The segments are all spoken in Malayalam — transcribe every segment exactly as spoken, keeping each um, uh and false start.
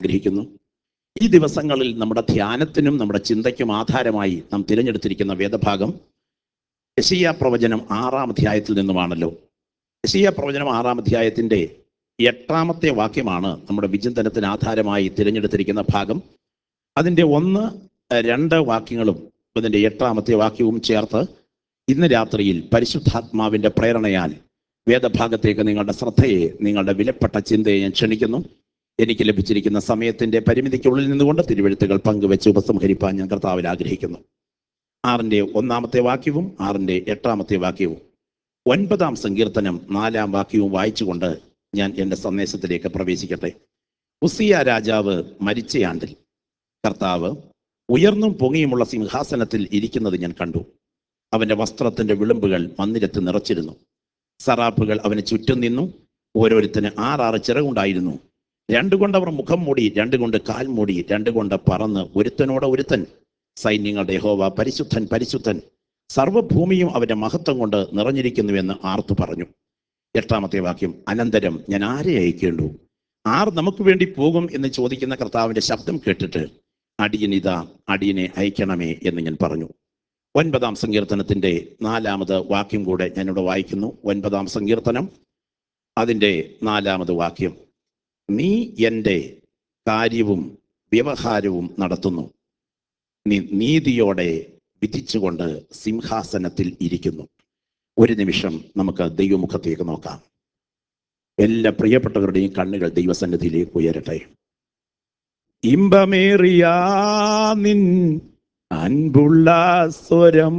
ആഗ്രഹിക്കുന്നു. ഈ ദിവസങ്ങളിൽ നമ്മുടെ ധ്യാനത്തിനും നമ്മുടെ ചിന്തയ്ക്കും ആധാരമായി നാം തിരഞ്ഞെടുത്തിരിക്കുന്ന വേദഭാഗം യെശയ്യാ പ്രവചനം ആറാം അധ്യായത്തിൽ നിന്നുമാണല്ലോ. യെശയ്യാ പ്രവചനം ആറാം അധ്യായത്തിൻ്റെ എട്ടാമത്തെ വാക്യമാണ് നമ്മുടെ വിചിന്തനത്തിന് ആധാരമായി തിരഞ്ഞെടുത്തിരിക്കുന്ന ഭാഗം. അതിൻ്റെ ഒന്ന് രണ്ട് വാക്യങ്ങളും അതിൻ്റെ എട്ടാമത്തെ വാക്യവും ചേർത്ത് ഇന്ന് രാത്രിയിൽ പരിശുദ്ധാത്മാവിൻ്റെ പ്രേരണയാൽ വേദഭാഗത്തേക്ക് നിങ്ങളുടെ ശ്രദ്ധയെ, നിങ്ങളുടെ വിലപ്പെട്ട ചിന്തയെ ഞാൻ ക്ഷണിക്കുന്നു. എനിക്ക് ലഭിച്ചിരിക്കുന്ന സമയത്തിൻ്റെ പരിമിതിക്കുള്ളിൽ നിന്നുകൊണ്ട് തിരുവെഴുത്തുകൾ പങ്കുവെച്ച് ഉപസംഹരിപ്പാൻ ഞാൻ കർത്താവിൽ ആഗ്രഹിക്കുന്നു. ആറിൻ്റെ ഒന്നാമത്തെ വാക്യവും ആറിൻ്റെ എട്ടാമത്തെ വാക്യവും ഒൻപതാം സങ്കീർത്തനം നാലാം വാക്യവും വായിച്ചുകൊണ്ട് ഞാൻ എൻ്റെ സന്ദേശത്തിലേക്ക് പ്രവേശിക്കട്ടെ. ഉസിയ രാജാവ് മരിച്ചയാണ്ടിൽ കർത്താവ് ഉയർന്നും പൊങ്ങിയുമുള്ള സിംഹാസനത്തിൽ ഇരിക്കുന്നത് ഞാൻ കണ്ടു. അവൻ്റെ വസ്ത്രത്തിൻ്റെ വിളുമ്പുകൾ മന്ദിരത്ത് നിറച്ചിരുന്നു. സറാഫുകൾ അവന് ചുറ്റും നിന്നു. ഓരോരുത്തന് ആറാറ് ചിറകുണ്ടായിരുന്നു. രണ്ടുകൊണ്ട് അവർ മുഖം മൂടി, രണ്ടുകൊണ്ട് കാൽ മൂടി, രണ്ടുകൊണ്ട് പറന്ന് ഒരുത്തനോട് ഒരുത്തൻ സൈന്യങ്ങളുടെ യഹോവ പരിശുദ്ധൻ പരിശുദ്ധൻ, സർവ്വഭൂമിയും അവൻ്റെ മഹത്വം കൊണ്ട് നിറഞ്ഞിരിക്കുന്നുവെന്ന് ആർത്തു പറഞ്ഞു. എട്ടാമത്തെ വാക്യം, അനന്തരം ഞാൻ ആരെ അയക്കേണ്ടു? ആർ നമുക്ക് വേണ്ടി പോകും എന്ന് ചോദിക്കുന്ന കർത്താവിൻ്റെ ശബ്ദം കേട്ടിട്ട് അടിയനിതാ, അടിയനെ അയക്കണമേ എന്ന് ഞാൻ പറഞ്ഞു. ഒൻപതാം സങ്കീർത്തനത്തിൻ്റെ നാലാമത് വാക്യം കൂടെ ഞാനിവിടെ വായിക്കുന്നു. ഒൻപതാം സങ്കീർത്തനം അതിൻ്റെ നാലാമത് വാക്യം, നീ എൻ്റെ കാര്യവും വ്യവഹാരവും നടത്തുന്നു, നീ നീതിയോടെ വിധിച്ചുകൊണ്ട് സിംഹാസനത്തിൽ ഇരിക്കുന്നു. ഒരു നിമിഷം നമുക്ക് ദൈവമുഖത്തേക്ക് നോക്കാം. എല്ലാ പ്രിയപ്പെട്ടവരുടെയും കണ്ണുകൾ ദൈവസന്നിധിയിലേക്ക് ഉയരട്ടെ. ഇമ്പമേറിയ നിൻ അൻപുള്ള സ്വരം,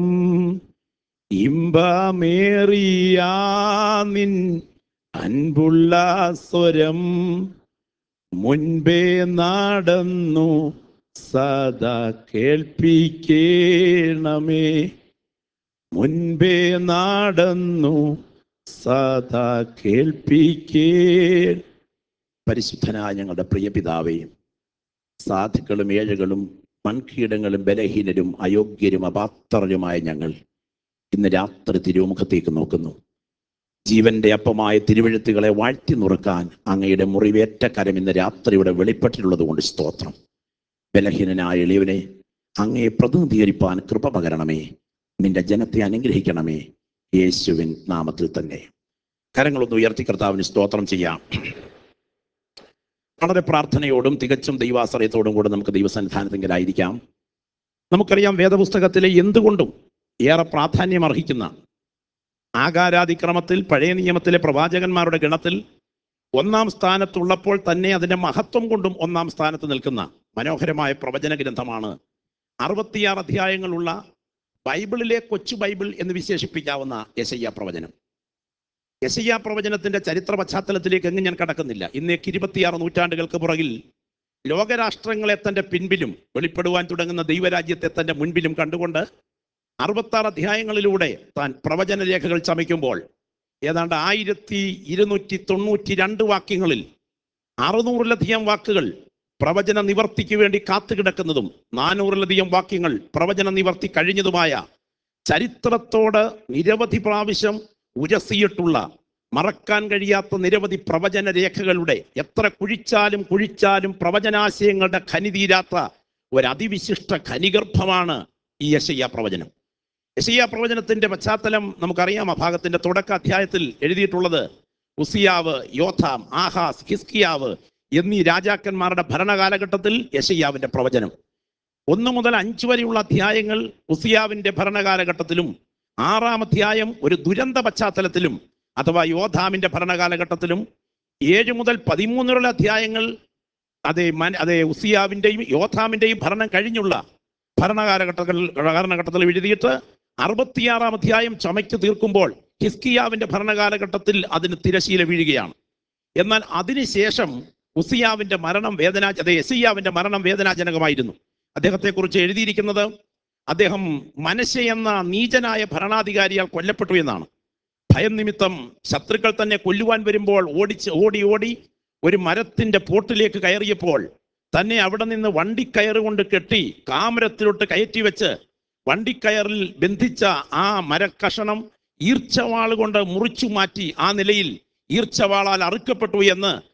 ഇമ്പമേറിയ നിൻ അൻപുള്ള സ്വരം, മുൻപേ നടന്നു സദാ കേൾപ്പിക്കണമേ, മുൻപേ നടന്നു സദാ കേൾപ്പിക്കേ. പരിശുദ്ധനായ ഞങ്ങളുടെ പ്രിയ പിതാവേ, സാധുക്കളും ഏഴകളും മൺകീടങ്ങളും ബലഹീനരും അയോഗ്യരും അപാത്രരുമായ ഞങ്ങൾ ഇന്ന് രാത്രി തിരുമുഖത്തേക്ക് നോക്കുന്നു. ജീവന്റെ അപ്പമായ തിരുവെഴുത്തുകളെ വാഴ്ത്തി നുറുക്കാൻ അങ്ങയുടെ മുറിവേറ്റ കരം ഇന്ന് രാത്രിയുടെ വെളിപ്പെട്ടിട്ടുള്ളത് കൊണ്ട് സ്തോത്രം. ബലഹീനനായ എളിയവനെ അങ്ങയെ പ്രതിനിധീകരിപ്പാൻ കൃപ പകരണമേ. നിന്റെ ജനത്തെ അനുഗ്രഹിക്കണമേ, യേശുവിൻ നാമത്തിൽ തന്നെ. കരങ്ങളൊന്ന് ഉയർത്തി കർത്താവിന് സ്തോത്രം ചെയ്യാം. വളരെ പ്രാർത്ഥനയോടും തികച്ചും ദൈവാശ്രയത്തോടും കൂടെ നമുക്ക് ദൈവസന്നിധാനത്തിലായിരിക്കാം. നമുക്കറിയാം, വേദപുസ്തകത്തിലെ എന്തുകൊണ്ടും ഏറെ പ്രാധാന്യം അർഹിക്കുന്ന ആകാരാതിക്രമത്തിൽ പഴയ നിയമത്തിലെ പ്രവാചകന്മാരുടെ ഗണത്തിൽ ഒന്നാം സ്ഥാനത്തുള്ളപ്പോൾ തന്നെ അതിൻ്റെ മഹത്വം കൊണ്ടും ഒന്നാം സ്ഥാനത്ത് നിൽക്കുന്ന മനോഹരമായ പ്രവചന ഗ്രന്ഥമാണ് അറുപത്തിയാറ് അധ്യായങ്ങളുള്ള ബൈബിളിലെ കൊച്ചു ബൈബിൾ എന്ന് വിശേഷിപ്പിക്കാവുന്ന യെശയ്യാ പ്രവചനം. യെശയ്യാ പ്രവചനത്തിൻ്റെ ചരിത്ര പശ്ചാത്തലത്തിലേക്ക് എങ്ങും ഞാൻ കടക്കുന്നില്ല. ഇന്നേക്ക് ഇരുപത്തിയാറ് നൂറ്റാണ്ടുകൾക്ക് പുറകിൽ ലോകരാഷ്ട്രങ്ങളെ തൻ്റെ പിൻപിലും വെളിപ്പെടുവാൻ തുടങ്ങുന്ന ദൈവരാജ്യത്തെ തൻ്റെ മുൻപിലും കണ്ടുകൊണ്ട് അറുപത്താറ് അധ്യായങ്ങളിലൂടെ താൻ പ്രവചന രേഖകൾ ചമയ്ക്കുമ്പോൾ ഏതാണ്ട് ആയിരത്തി ഇരുന്നൂറ്റി തൊണ്ണൂറ്റി രണ്ട് വാക്യങ്ങളിൽ അറുന്നൂറിലധികം വാക്കുകൾ പ്രവചന നിവർത്തിക്ക് വേണ്ടി കാത്തുകിടക്കുന്നതും നാനൂറിലധികം വാക്യങ്ങൾ പ്രവചന നിവർത്തി കഴിഞ്ഞതുമായ ചരിത്രത്തോട് നിരവധി പ്രാവശ്യം ഉരസിയിട്ടുള്ള മറക്കാൻ കഴിയാത്ത നിരവധി പ്രവചന രേഖകളുടെ, എത്ര കുഴിച്ചാലും കുഴിച്ചാലും പ്രവചനാശയങ്ങളുടെ ഖനി തീരാത്ത ഒരതിവിശിഷ്ട ഖനിഗർഭമാണ് ഈ യെശയ്യാ പ്രവചനം. യെശയ്യാ പ്രവചനത്തിന്റെ പശ്ചാത്തലം നമുക്കറിയാം. ആ ഭാഗത്തിന്റെ തുടക്ക അധ്യായത്തിൽ എഴുതിയിട്ടുള്ളത് ഉസിയാവ്, യോഥാം, ആഹാസ്, ഹിസ്കിയാവ് എന്നീ രാജാക്കന്മാരുടെ ഭരണകാലഘട്ടത്തിൽ യെശയ്യാവിന്റെ പ്രവചനം. ഒന്ന് മുതൽ അഞ്ച് വരെയുള്ള അധ്യായങ്ങൾ ഉസിയാവിന്റെ ഭരണകാലഘട്ടത്തിലും ആറാം അധ്യായം ഒരു ദുരന്ത പശ്ചാത്തലത്തിലും അഥവാ യോഥാമിന്റെ ഭരണകാലഘട്ടത്തിലും ഏഴ് മുതൽ പതിമൂന്ന് വരെയുള്ള അധ്യായങ്ങൾ അതേ അതേ ഉസിയാവിന്റെയും യോഥാമിന്റെയും ഭരണം കഴിഞ്ഞുള്ള ഭരണകാലഘട്ടത്തിൽ കാലഘട്ടത്തിൽ എഴുതിയിട്ട് അറുപത്തിയാറാം അധ്യായം ചമയ്ക്ക് തീർക്കുമ്പോൾ ഹിസ്കിയാവിന്റെ ഭരണകാലഘട്ടത്തിൽ അതിന് തിരശീല വീഴുകയാണ്. എന്നാൽ അതിനുശേഷം ഉസിയാവിന്റെ മരണം വേദനാ അതെ യെശയ്യാവിന്റെ മരണം വേദനാജനകമായിരുന്നു. അദ്ദേഹത്തെക്കുറിച്ച് എഴുതിയിരിക്കുന്നത് അദ്ദേഹം മനശ്ശെ എന്ന നീചനായ ഭരണാധികാരിയാൽ കൊല്ലപ്പെട്ടു എന്നാണ്. ഭയം നിമിത്തം ശത്രുക്കൾ തന്നെ കൊല്ലുവാൻ വരുമ്പോൾ ഓടിച്ച് ഓടി ഓടി ഒരു മരത്തിന്റെ പോട്ടിലേക്ക് കയറിയപ്പോൾ തന്നെ അവിടെ നിന്ന് വണ്ടിക്കയറുകൊണ്ട് കെട്ടി കാമരത്തിലോട്ട് കയറ്റി വെച്ച് വണ്ടിക്കയറിൽ ബന്ധിച്ച ആ മരക്കഷണം ഈർച്ചവാൾ കൊണ്ട് മുറിച്ചു മാറ്റി ആ നിലയിൽ ഈർച്ചവാളാൽ അറുക്കപ്പെട്ടു എന്ന്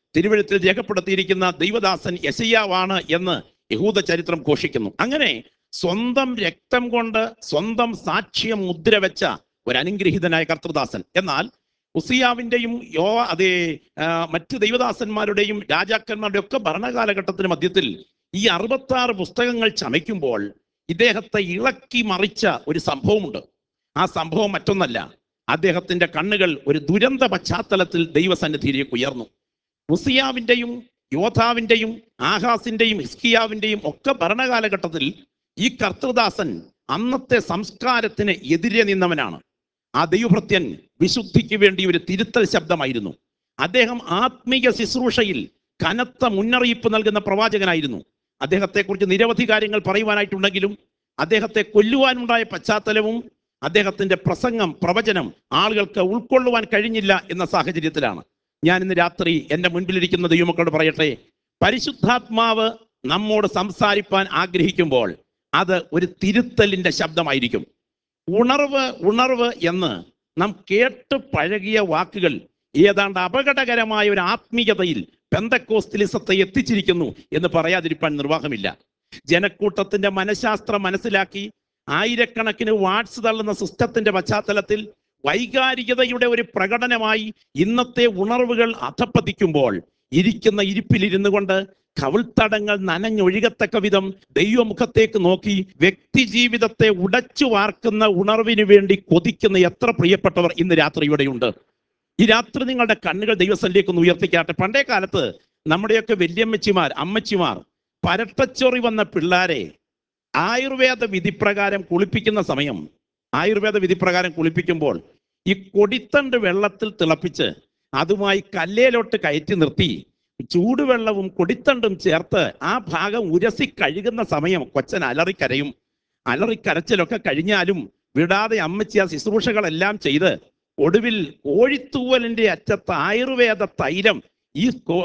തിരുവെഴുത്തിൽ രേഖപ്പെടുത്തിയിരിക്കുന്ന ദൈവദാസൻ യെശയ്യാവാണ് എന്ന് യഹൂദ ചരിത്രം ഘോഷിക്കുന്നു. അങ്ങനെ സ്വന്തം രക്തം കൊണ്ട് സ്വന്തം സാക്ഷ്യം മുദ്ര വെച്ച ഒരു അനുഗ്രഹീതനായ കർത്തൃദാസൻ. എന്നാൽ ഉസിയാവിന്റെയും യോ അതേ മറ്റ് ദൈവദാസന്മാരുടെയും രാജാക്കന്മാരുടെയും ഒക്കെ ഭരണകാലഘട്ടത്തിന് മധ്യത്തിൽ ഈ അറുപത്തി ആറ് പുസ്തകങ്ങൾ ചമയ്ക്കുമ്പോൾ ഇദ്ദേഹത്തെ ഇളക്കി മറിച്ച ഒരു സംഭവമുണ്ട്. ആ സംഭവം മറ്റൊന്നല്ല, അദ്ദേഹത്തിന്റെ കണ്ണുകൾ ഒരു ദുരന്ത പശ്ചാത്തലത്തിൽ ദൈവസന്നിധിയിലേക്ക് ഉയർന്നു. ഉസിയാവിന്റെയും യോധാവിന്റെയും ആഹാസിന്റെയും ഹിസ്കിയാവിന്റെയും ഒക്കെ ഭരണകാലഘട്ടത്തിൽ ഈ കർത്തൃദാസൻ അന്നത്തെ സംസ്കാരത്തിന് എതിരെ നിന്നവനാണ്. ആ ദൈവഭൃത്യൻ വിശുദ്ധിക്ക് വേണ്ടി ഒരു തിരുത്തൽ ശബ്ദമായിരുന്നു. അദ്ദേഹം ആത്മീയ ശുശ്രൂഷയിൽ കനത്ത മുന്നറിയിപ്പ് നൽകുന്ന പ്രവാചകനായിരുന്നു. അദ്ദേഹത്തെക്കുറിച്ച് നിരവധി കാര്യങ്ങൾ പറയുവാനായിട്ടുണ്ടെങ്കിലും അദ്ദേഹത്തെ കൊല്ലുവാനുണ്ടായ പശ്ചാത്തലവും അദ്ദേഹത്തിന്റെ പ്രസംഗം പ്രവചനം ആളുകൾക്ക് ഉൾക്കൊള്ളുവാൻ കഴിഞ്ഞില്ല എന്ന സാഹചര്യത്തിലാണ് ഞാൻ ഇന്ന് രാത്രി എൻ്റെ മുൻപിലിരിക്കുന്ന ദൈവമക്കളോട് പറയട്ടെ, പരിശുദ്ധാത്മാവ് നമ്മോട് സംസാരിപ്പാൻ ആഗ്രഹിക്കുമ്പോൾ അത് ഒരു തിരുത്തലിന്റെ ശബ്ദമായിരിക്കും. ഉണർവ് ഉണർവ് എന്ന് നാം കേട്ട് പഴകിയ വാക്കുകൾ ഏതാണ്ട് അപകടകരമായ ഒരു ആത്മീയതയിൽ പെന്തക്കോസ്തലിസത്തെ എത്തിച്ചിരിക്കുന്നു എന്ന് പറയാതിരിക്കാൻ നിർവാഹമില്ല. ജനക്കൂട്ടത്തിന്റെ മനഃശാസ്ത്രം മനസ്സിലാക്കി ആയിരക്കണക്കിന് വാട്സ് തള്ളുന്ന സിസ്റ്റത്തിന്റെ പശ്ചാത്തലത്തിൽ വൈകാരികതയുടെ ഒരു പ്രകടനമായി ഇന്നത്തെ ഉണർവുകൾ അധപ്പതിക്കുമ്പോൾ ഇരിക്കുന്ന ഇരിപ്പിലിരുന്നു കൊണ്ട് കവിൾത്തടങ്ങൾ നനഞ്ഞൊഴുകത്തക്ക വിധം ദൈവമുഖത്തേക്ക് നോക്കി വ്യക്തി ജീവിതത്തെ ഉടച്ചു വാർക്കുന്ന ഉണർവിന് വേണ്ടി കൊതിക്കുന്ന എത്ര പ്രിയപ്പെട്ടവർ ഇന്ന് രാത്രി ഇവിടെയുണ്ട്. ഈ രാത്രി നിങ്ങളുടെ കണ്ണുകൾ ദൈവസന്നിധിയിലേക്ക് ഒന്ന് ഉയർത്തിക്കാട്ടെ. പണ്ടേ കാലത്ത് നമ്മുടെയൊക്കെ വല്യമ്മച്ചിമാർ അമ്മച്ചിമാർ പരട്ടച്ചൊറി വന്ന പിള്ളാരെ ആയുർവേദ വിധിപ്രകാരം കുളിപ്പിക്കുന്ന സമയം ആയുർവേദ വിധിപ്രകാരം കുളിപ്പിക്കുമ്പോൾ ഈ കൊടിത്തണ്ട് വെള്ളത്തിൽ തിളപ്പിച്ച് അതുമായി കല്ലേലോട്ട് കയറ്റി നിർത്തി ചൂടുവെള്ളവും കൊടിത്തണ്ടും ചേർത്ത് ആ ഭാഗം ഉരസി കഴുകുന്ന സമയം കൊച്ചൻ അലറിക്കരയും. അലറിക്കരച്ചിലൊക്കെ കഴിഞ്ഞാലും വിടാതെ അമ്മച്ചി ആ ശുശ്രൂഷകളെല്ലാം ചെയ്ത് ഒടുവിൽ കോഴിത്തൂവലിന്റെ അറ്റത്ത് ആയുർവേദ തൈലം ഈ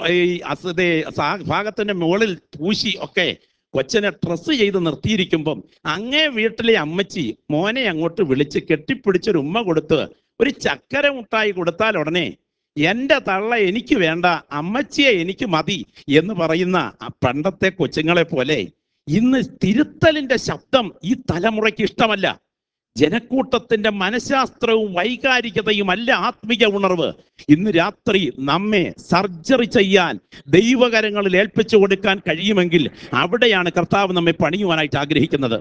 അസതേ ഭാഗത്തിന്റെ മുകളിൽ പൂശി ഒക്കെ കൊച്ചനെ ഡ്രസ്സ് ചെയ്ത് നിർത്തിയിരിക്കുമ്പം അങ്ങേ വീട്ടിലെ അമ്മച്ചി മോനെ അങ്ങോട്ട് വിളിച്ച് കെട്ടിപ്പിടിച്ചൊരു ഉമ്മ കൊടുത്ത് ഒരു ചക്കര മുട്ടായി കൊടുത്താൽ ഉടനെ എൻ്റെ തള്ള എനിക്ക് വേണ്ട, അമ്മച്ചിയെ എനിക്ക് മതി എന്ന് പറയുന്ന ആ പണ്ടത്തെ കൊച്ചുങ്ങളെ പോലെ ഇന്ന് തിരുത്തലിന്റെ ശബ്ദം ഈ തലമുറയ്ക്ക് ഇഷ്ടമല്ല. ജനക്കൂട്ടത്തിന്റെ മനഃശാസ്ത്രവും വൈകാരികതയും അല്ല ആത്മീയ ഉണർവ്. ഇന്ന് രാത്രി നമ്മെ സർജറി ചെയ്യാൻ ദൈവകരങ്ങളിൽ ഏൽപ്പിച്ചു കൊടുക്കാൻ കഴിയുമെങ്കിൽ അവിടെയാണ് കർത്താവ് നമ്മെ പണിയുവാനായിട്ട് ആഗ്രഹിക്കുന്നത്.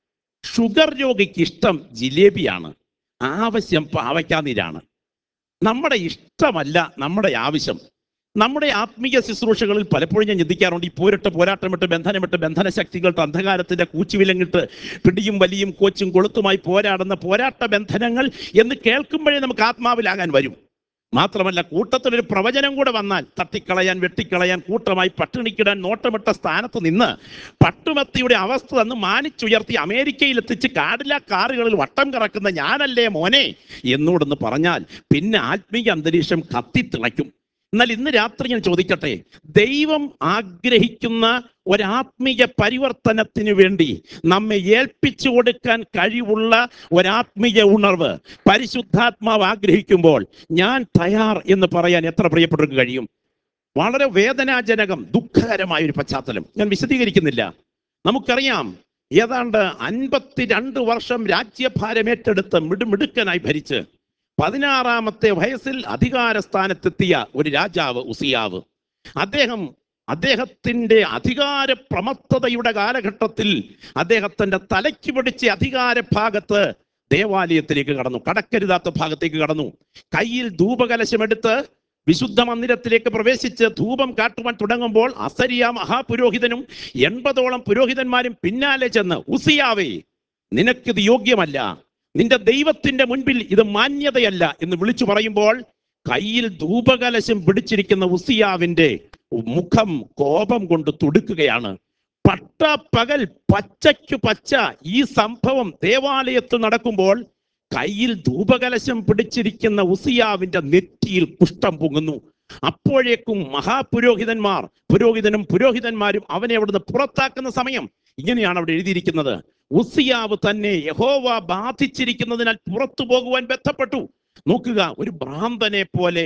ഷുഗർ രോഗിക്ക് ഇഷ്ടം ജിലേബിയാണ്, ആവശ്യം പാവയ്ക്കാനീരാണ്. നമ്മുടെ ഇഷ്ടമല്ല നമ്മുടെ ആവശ്യം. നമ്മുടെ ആത്മീയ ശുശ്രൂഷകളിൽ പലപ്പോഴും ഞാൻ ചിന്തിക്കാറുണ്ട്, ഈ പോരിട്ട് പോരാട്ടമിട്ട് ബന്ധനമിട്ട് ബന്ധന ശക്തികളുടെ അന്ധകാരത്തിന്റെ കൂച്ചുവിലങ്ങിട്ട് പിടിയും വലിയും കോച്ചും കൊളുത്തുമായി പോരാടുന്ന പോരാട്ട ബന്ധനങ്ങൾ എന്ന് കേൾക്കുമ്പോഴേ നമുക്ക് ആത്മാവിലാകാൻ വരും. മാത്രമല്ല കൂട്ടത്തിലൊരു പ്രവചനം കൂടെ വന്നാൽ തട്ടിക്കളയാൻ വെട്ടിക്കളയാൻ കൂട്ടമായി പട്ടിണിക്കിടാൻ നോട്ടമിട്ട സ്ഥാനത്ത് നിന്ന് പട്ടുമത്തിയുടെ അവസ്ഥ തന്ന് മാനിച്ചുയർത്തി അമേരിക്കയിൽ എത്തിച്ച് കാടില കാറുകളിൽ വട്ടം കറക്കുന്ന ഞാനല്ലേ മോനെ എന്നോടൊന്ന് പറഞ്ഞാൽ പിന്നെ ആത്മീയ അന്തരീക്ഷം കത്തിത്തിളയ്ക്കും. എന്നാൽ ഇന്ന് രാത്രി ഞാൻ ചോദിക്കട്ടെ, ദൈവം ആഗ്രഹിക്കുന്ന ഒരാത്മീയ പരിവർത്തനത്തിന് വേണ്ടി നമ്മെ ഏൽപ്പിച്ചു കൊടുക്കാൻ കഴിവുള്ള ഒരാത്മീയ ഉണർവ് പരിശുദ്ധാത്മാവ് ആഗ്രഹിക്കുമ്പോൾ ഞാൻ തയ്യാർ എന്ന് പറയാൻ എത്ര പ്രിയപ്പെട്ടവർക്ക് കഴിയും? വളരെ വേദനാജനകം ദുഃഖകരമായ ഒരു പശ്ചാത്തലം ഞാൻ വിശദീകരിക്കുന്നില്ല. നമുക്കറിയാം, ഏതാണ്ട് അൻപത്തിരണ്ട് വർഷം രാജ്യഭാരം ഏറ്റെടുത്ത് മിടുമിടുക്കനായി ഭരിച്ച് പതിനാറാമത്തെ വയസ്സിൽ അധികാര സ്ഥാനത്തെത്തിയ ഒരു രാജാവ് ഉസിയാവ്. അദ്ദേഹം അദ്ദേഹത്തിന്റെ അധികാര പ്രമത്തതയുടെ കാലഘട്ടത്തിൽ അദ്ദേഹത്തിന്റെ തലയ്ക്ക് പിടിച്ച അധികാര ഭാഗത്ത് ദേവാലയത്തിലേക്ക് കടന്നു, കടക്കരുതാത്ത ഭാഗത്തേക്ക് കടന്നു. കയ്യിൽ ധൂപകലശമെടുത്ത് വിശുദ്ധ മന്ദിരത്തിലേക്ക് പ്രവേശിച്ച് ധൂപം കാട്ടുവാൻ തുടങ്ങുമ്പോൾ അസരിയ മഹാപുരോഹിതനും എൺപതോളം പുരോഹിതന്മാരും പിന്നാലെ ചെന്ന് ഉസിയാവേ, നിനക്കിത് യോഗ്യമല്ല, നിന്റെ ദൈവത്തിന്റെ മുൻപിൽ ഇത് മാന്യതയല്ല എന്ന് വിളിച്ചു പറയുമ്പോൾ കയ്യിൽ ധൂപകലശം പിടിച്ചിരിക്കുന്ന ഉസിയാവിന്റെ മുഖം കോപം കൊണ്ട് തുടുക്കുകയാണ്. പട്ട പകൽ പച്ചയ്ക്കു പച്ച ഈ സംഭവം ദേവാലയത്തിൽ നടക്കുമ്പോൾ കയ്യിൽ ധൂപകലശം പിടിച്ചിരിക്കുന്ന ഉസിയാവിന്റെ നെറ്റിയിൽ കുഷ്ഠം പൊങ്ങുന്നു. അപ്പോഴേക്കും മഹാപുരോഹിതന്മാർ പുരോഹിതനും പുരോഹിതന്മാരും അവനെ അവിടുന്ന് പുറത്താക്കുന്ന സമയം ഇങ്ങനെയാണ് അവിടെ എഴുതിയിരിക്കുന്നത്. ഉസിയാവ് തന്നെ യഹോവ ബാധിച്ചിരിക്കുന്നതിനാൽ പുറത്തു പോകുവാൻ ബന്ധപ്പെട്ടു. നോക്കുക, ഒരു ഭ്രാന്തനെ പോലെ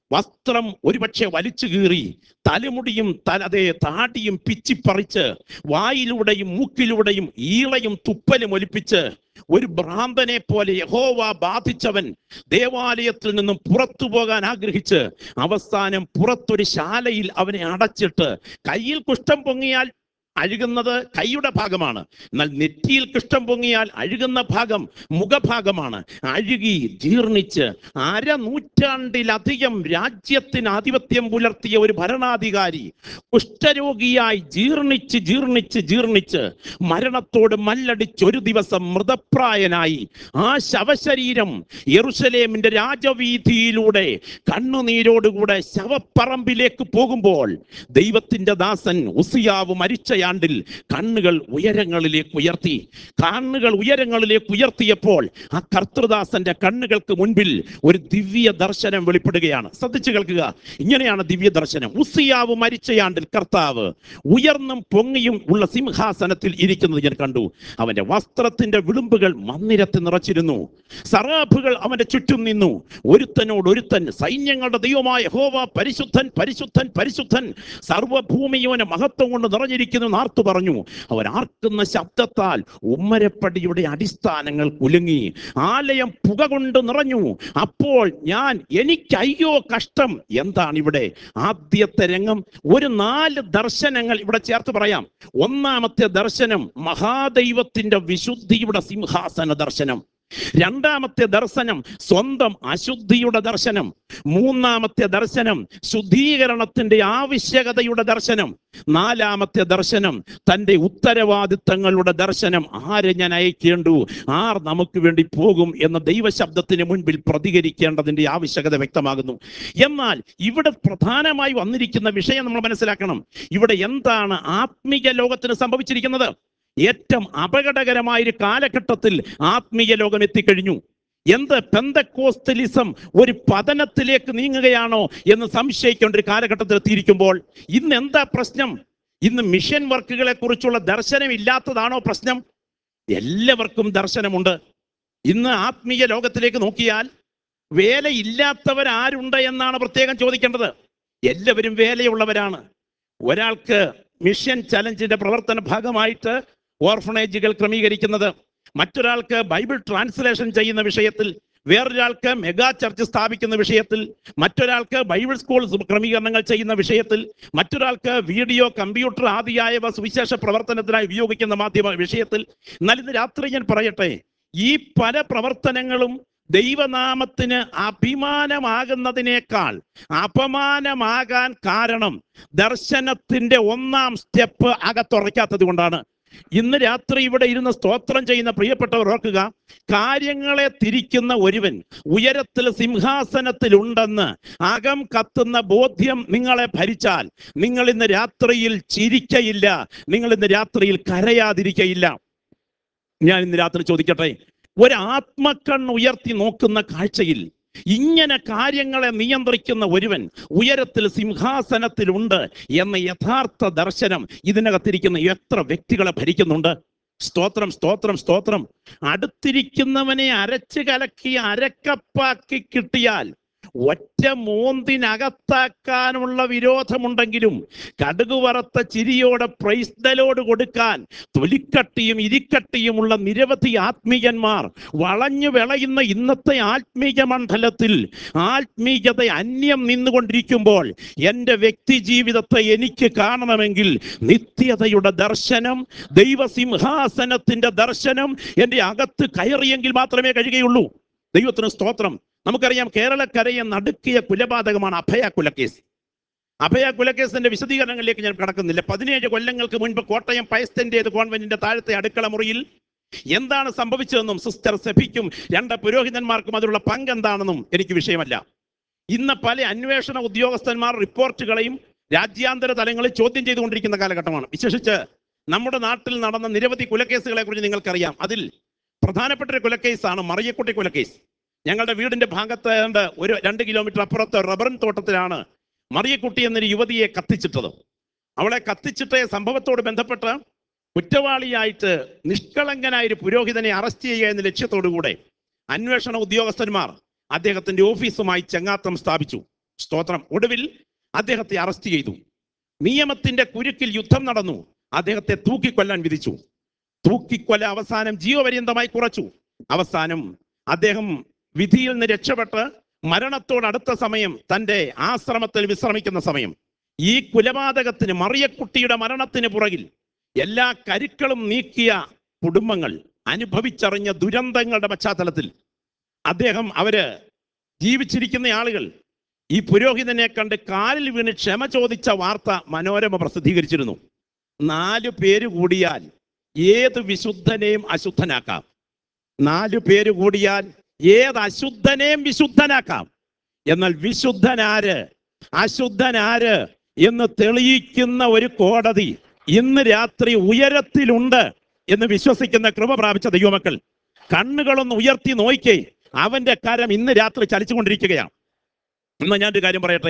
വസ്ത്രം ഒരുപക്ഷെ വലിച്ചു കീറി, തലമുടിയും തലതേ താടിയും പിച്ചിപ്പറിച്ച്, വായിലൂടെയും മൂക്കിലൂടെയും ഈളയും തുപ്പലും ഒലിപ്പിച്ച്, ഒരു ഭ്രാന്തനെ പോലെ യഹോവ ബാധിച്ചവൻ ദേവാലയത്തിൽ നിന്നും പുറത്തു പോകാൻ ആഗ്രഹിച്ച് അവസാനം പുറത്തൊരു ശാലയിൽ അവനെ അടച്ചിട്ട്, കയ്യിൽ കുഷ്ഠം പൊങ്ങിയാൽ അഴുകുന്നത് കൈയുടെ ഭാഗമാണ്, എന്നാൽ നെറ്റിയിൽ കുഷ്ഠം പൊങ്ങിയാൽ അഴുകുന്ന ഭാഗം മുഖഭാഗമാണ്. അഴുകി ജീർണിച്ച് അരനൂറ്റാണ്ടിലധികം രാജ്യത്തിന് ആധിപത്യം പുലർത്തിയ ഒരു ഭരണാധികാരി കുഷ്ഠരോഗിയായി ജീർണിച്ച് ജീർണിച്ച് ജീർണിച്ച് മരണത്തോട് മല്ലടിച്ച് ഒരു ദിവസം മൃതപ്രായനായി ആ ശവശരീരം യെരൂശലേമിന്റെ രാജവീഥിയിലൂടെ കണ്ണുനീരോടുകൂടെ ശവപ്പറമ്പിലേക്ക് പോകുമ്പോൾ ദൈവത്തിന്റെ ദാസൻ ഉസിയാവ് മരിച്ച ിൽ കണ്ണുകൾ ഉയരങ്ങളിലേക്ക് ഉയർത്തി. കണ്ണുകൾ ഉയരങ്ങളിലേക്ക് ഉയർത്തിയപ്പോൾ ആ കർത്തൃദാസന്റെ കണ്ണുകൾക്ക് മുൻപിൽ ഒരു ദിവ്യ ദർശനം വെളിപ്പെടുകയാണ്. ശ്രദ്ധിച്ചു കേൾക്കുക. ഇങ്ങനെയാണ് ദിവ്യ ദർശനം. ഉസിയാവ് മരിച്ചയാണ്ടിൽ കർത്താവ് ഉയർന്നും പൊങ്ങിയും ഉള്ള സിംഹാസനത്തിൽ ഇരിക്കുന്നത് ഞാൻ കണ്ടു. അവന്റെ വസ്ത്രത്തിന്റെ വിളുമ്പുകൾ മന്ദിരത്തിൽ നിറച്ചിരുന്നു. സറാഫുകൾ അവന്റെ ചുറ്റും നിന്നു. ഒരുത്തനോട് ഒരുത്തൻ, സൈന്യങ്ങളുടെ ദൈവമായ യഹോവ പരിശുദ്ധൻ പരിശുദ്ധൻ പരിശുദ്ധൻ, സർവ്വഭൂമിയോനെ മഹത്വം കൊണ്ട് നിറഞ്ഞിരിക്കുന്നു ആർത്തു പറഞ്ഞു. അവർ ആർക്കുന്ന ശബ്ദത്താൽ ഉമ്മരപ്പടിയുടെ അടിസ്ഥാനങ്ങൾ കുലുങ്ങി, ആലയം പുക കൊണ്ട് നിറഞ്ഞു. അപ്പോൾ ഞാൻ, എനിക്ക് അയ്യോ കഷ്ടം. എന്താണ് ഇവിടെ ആദ്യത്തെ രംഗം? ഒരു നാല് ദർശനങ്ങൾ ഇവിടെ ചേർത്ത് പറയാം. ഒന്നാമത്തെ ദർശനം മഹാദൈവത്തിന്റെ വിശുദ്ധിയുടെ സിംഹാസന ദർശനം. രണ്ടാമത്തെ ദർശനം സ്വന്തം അശുദ്ധിയുടെ ദർശനം. മൂന്നാമത്തെ ദർശനം ശുദ്ധീകരണത്തിന്റെ ആവശ്യകതയുടെ ദർശനം. നാലാമത്തെ ദർശനം തൻ്റെ ഉത്തരവാദിത്തങ്ങളുടെ ദർശനം. ആരെ ഞാൻ അയക്കേണ്ടു, ആർ നമുക്ക് വേണ്ടി പോകും എന്ന ദൈവശബ്ദത്തിന് മുൻപിൽ പ്രതികരിക്കേണ്ടതിന്റെ ആവശ്യകത വ്യക്തമാകുന്നു. എന്നാൽ ഇവിടെ പ്രധാനമായി വന്നിരിക്കുന്ന വിഷയം നമ്മൾ മനസ്സിലാക്കണം. ഇവിടെ എന്താണ് ആത്മീയ ലോകത്തിന് സംഭവിച്ചിരിക്കുന്നത്? ഏറ്റവും അപകടകരമായൊരു കാലഘട്ടത്തിൽ ആത്മീയ ലോകം എത്തിക്കഴിഞ്ഞു. എന്ത് പെന്തക്കോസ്റ്റലിസം ഒരു പതനത്തിലേക്ക് നീങ്ങുകയാണോ എന്ന് സംശയിക്കേണ്ട ഒരു കാലഘട്ടത്തിൽ എത്തിയിരിക്കുമ്പോൾ ഇന്ന് എന്താ പ്രശ്നം? ഇന്ന് മിഷൻ വർക്കുകളെ കുറിച്ചുള്ള ദർശനം ഇല്ലാത്തതാണോ പ്രശ്നം? എല്ലാവർക്കും ദർശനമുണ്ട്. ഇന്ന് ആത്മീയ ലോകത്തിലേക്ക് നോക്കിയാൽ വേലയില്ലാത്തവരാരുണ്ട് എന്നാണ് പ്രത്യേകം ചോദിക്കേണ്ടത്. എല്ലാവരും വേലയുള്ളവരാണ്. ഒരാൾക്ക് മിഷൻ ചലഞ്ചിന്റെ പ്രവർത്തന ഭാഗമായിട്ട് ഓർഫണേജുകൾ ക്രമീകരിക്കുന്നത്, മറ്റൊരാൾക്ക് ബൈബിൾ ട്രാൻസ്ലേഷൻ ചെയ്യുന്ന വിഷയത്തിൽ, വേറൊരാൾക്ക് മെഗാ ചർച്ച് സ്ഥാപിക്കുന്ന വിഷയത്തിൽ, മറ്റൊരാൾക്ക് ബൈബിൾ സ്കൂൾ ക്രമീകരണങ്ങൾ ചെയ്യുന്ന വിഷയത്തിൽ, മറ്റൊരാൾക്ക് വീഡിയോ, കമ്പ്യൂട്ടർ ആദിയായവ സുവിശേഷ പ്രവർത്തനത്തിനായി ഉപയോഗിക്കുന്ന മാധ്യമ വിഷയത്തിൽ. എന്നാൽ ഇന്ന് രാത്രി ഞാൻ പറയട്ടെ, ഈ പല പ്രവർത്തനങ്ങളും ദൈവനാമത്തിന് അഭിമാനമാകുന്നതിനേക്കാൾ അപമാനമാകാൻ കാരണം ദർശനത്തിന്റെ ഒന്നാം സ്റ്റെപ്പ് അകത്തുറയ്ക്കാത്തത് കൊണ്ടാണ്. ഇന്ന് രാത്രി ഇവിടെ ഇരുന്ന് സ്തോത്രം ചെയ്യുന്ന പ്രിയപ്പെട്ടവർ ഓർക്കുക, കാര്യങ്ങളെ തിരിക്കുന്ന ഒരുവൻ ഉയരത്തിൽ സിംഹാസനത്തിൽ ഉണ്ടെന്ന് അകം കത്തുന്ന ബോധ്യം നിങ്ങളെ ഭരിച്ചാൽ നിങ്ങൾ ഇന്ന് രാത്രിയിൽ ചിരിക്കയില്ല, നിങ്ങൾ ഇന്ന് രാത്രിയിൽ കരയാതിരിക്കയില്ല. ഞാൻ ഇന്ന് രാത്രി ചോദിക്കട്ടെ, ഒരാത്മക്കണ്ണ് ഉയർത്തി നോക്കുന്ന കാഴ്ചയിൽ ഇങ്ങനെ കാര്യങ്ങളെ നിയന്ത്രിക്കുന്ന ഒരുവൻ ഉയരത്തിൽ സിംഹാസനത്തിലുണ്ട് എന്ന യഥാർത്ഥ ദർശനം ഇതിനകത്തിരിക്കുന്ന എത്ര വ്യക്തികളെ ഭരിക്കുന്നുണ്ട്? സ്തോത്രം സ്തോത്രം സ്തോത്രം. അടുത്തിരിക്കുന്നവനെ അരച്ച് കലക്കി അരക്കപ്പാക്കി കിട്ടിയാൽ ഒറ്റ മോന്തിനകത്താക്കാനുള്ള വിരോധമുണ്ടെങ്കിലും കടുകു വറുത്ത ചിരിയോടെ പ്രൈസ് ദ ലോർഡ് കൊടുക്കാൻ തൊലിക്കട്ടിയും ഇരിക്കട്ടിയുമുള്ള നിരവധി ആത്മീയന്മാർ വളഞ്ഞു വിളയുന്ന ഇന്നത്തെ ആത്മീയ മണ്ഡലത്തിൽ ആത്മീയത അന്യം നിന്നുകൊണ്ടിരിക്കുമ്പോൾ എൻ്റെ വ്യക്തി ജീവിതത്തെ എനിക്ക് കാണണമെങ്കിൽ നിത്യതയുടെ ദർശനം, ദൈവസിംഹാസനത്തിന്റെ ദർശനം എൻ്റെ അകത്ത് കയറിയെങ്കിൽ മാത്രമേ കഴിയുകയുള്ളൂ. ദൈവത്തിന് സ്തോത്രം. നമുക്കറിയാം, കേരളക്കരയെ നടുക്കിയ കുലപാതകമാണ് അഭയ കുലക്കേസ്. അഭയ കുലക്കേസിന്റെ വിശദീകരണങ്ങളിലേക്ക് ഞാൻ കടക്കുന്നില്ല. പതിനേഴ് കൊല്ലങ്ങൾക്ക് മുൻപ് കോട്ടയം പയസ്റ്റന്റേത് കോൺവെന്റിന്റെ താഴത്തെ അടുക്കള മുറിയിൽ എന്താണ് സംഭവിച്ചതെന്നും സിസ്റ്റർ സെഫിക്കും രണ്ട് പുരോഹിതന്മാർക്കും അതിലുള്ള പങ്ക് എന്താണെന്നും എനിക്ക് വിഷയമല്ല. ഇന്ന് പല അന്വേഷണ ഉദ്യോഗസ്ഥന്മാർ റിപ്പോർട്ടുകളെയും രാജ്യാന്തര തലങ്ങളിൽ ചോദ്യം ചെയ്തുകൊണ്ടിരിക്കുന്ന കാലഘട്ടമാണ്. വിശേഷിച്ച് നമ്മുടെ നാട്ടിൽ നടന്ന നിരവധി കുലക്കേസുകളെ കുറിച്ച് നിങ്ങൾക്കറിയാം. അതിൽ പ്രധാനപ്പെട്ട ഒരു കുലക്കേസാണ് മറിയക്കുട്ടി കുലക്കേസ്. ഞങ്ങളുടെ വീടിന്റെ ഭാഗത്ത് ഒരു രണ്ട് കിലോമീറ്റർ അപ്പുറത്ത് റബ്ബറിൻ തോട്ടത്തിലാണ് മറിയക്കുട്ടി എന്നൊരു യുവതിയെ കത്തിച്ചിട്ടത്. അവളെ കത്തിച്ചിട്ട് സംഭവത്തോട് ബന്ധപ്പെട്ട് കുറ്റവാളിയായിട്ട് നിഷ്കളങ്കനായ ഒരു പുരോഹിതനെ അറസ്റ്റ് ചെയ്യുക എന്ന ലക്ഷ്യത്തോടുകൂടെ അന്വേഷണ ഉദ്യോഗസ്ഥന്മാർ അദ്ദേഹത്തിന്റെ ഓഫീസുമായി ചങ്ങാത്തം സ്ഥാപിച്ചു. സ്തോത്രം. ഒടുവിൽ അദ്ദേഹത്തെ അറസ്റ്റ് ചെയ്തു. നിയമത്തിന്റെ കുരുക്കിൽ യുദ്ധം നടന്നു. അദ്ദേഹത്തെ തൂക്കിക്കൊല്ലാൻ വിധിച്ചു. തൂക്കിക്കൊല അവസാനം ജീവപര്യന്തമായി കുറച്ചു. അവസാനം അദ്ദേഹം വിധിയിൽ നിന്ന് രക്ഷപ്പെട്ട് മരണത്തോടടുത്ത സമയം തൻ്റെ ആശ്രമത്തിൽ വിശ്രമിക്കുന്ന സമയം ഈ കൊലപാതകത്തിന്, മറിയക്കുട്ടിയുടെ മരണത്തിന് പുറകിൽ എല്ലാ കരുക്കളും നീക്കിയ കുടുംബങ്ങൾ അനുഭവിച്ചറിഞ്ഞ ദുരന്തങ്ങളുടെ പശ്ചാത്തലത്തിൽ അദ്ദേഹം അവര് ജീവിച്ചിരിക്കുന്ന ആളുകൾ ഈ പുരോഹിതനെ കണ്ട് കാലിൽ വീണ് ക്ഷമ ചോദിച്ച വാർത്ത മനോരമ പ്രസിദ്ധീകരിച്ചിരുന്നു. നാലു പേര് കൂടിയാൽ ഏത് വിശുദ്ധനെയും അശുദ്ധനാക്കാം. നാലു പേര് കൂടിയാൽ ഏത് അശുദ്ധനെയും വിശുദ്ധനാക്കാം. എന്നാൽ വിശുദ്ധനാര്, അശുദ്ധനാര് എന്ന് തെളിയിക്കുന്ന ഒരു കോടതി ഇന്ന് രാത്രി ഉയരത്തിലുണ്ട് എന്ന് വിശ്വസിക്കുന്ന കൃപ പ്രാപിച്ച ദൈവമക്കൾ കണ്ണുകളൊന്ന് ഉയർത്തി നോക്കിക്കേ. അവന്റെ കരം ഇന്ന് രാത്രി ചലിച്ചുകൊണ്ടിരിക്കുകയാണ്. ഇന്ന് ഞാനൊരു കാര്യം പറയട്ടെ.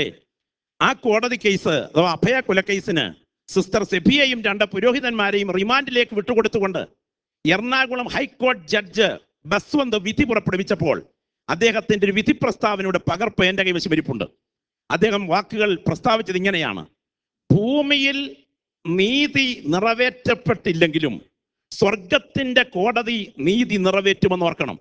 ആ കോടതി കേസ് അഥവാ അഭയ കൊലക്കേസിന് സിസ്റ്റർ സെഫിയയും രണ്ട് പുരോഹിതന്മാരെയും റിമാൻഡിലേക്ക് വിട്ടുകൊടുത്തുകൊണ്ട് എറണാകുളം ഹൈക്കോടതി ജഡ്ജ് ബസ്വന്ത് വിധി പുറപ്പെടുവിച്ചപ്പോൾ അദ്ദേഹത്തിന്റെ ഒരു വിധി പ്രസ്താവനയുടെ പകർപ്പ് എൻ്റെ കൈവശം ഇരിപ്പുണ്ട്. അദ്ദേഹം വാക്കുകൾ പ്രസ്താവിച്ചത് ഇങ്ങനെയാണ്: ഭൂമിയിൽ നീതി നിറവേറ്റപ്പെട്ടില്ലെങ്കിലും സ്വർഗത്തിന്റെ കോടതി നീതി നിറവേറ്റുമെന്ന് ഓർക്കണം.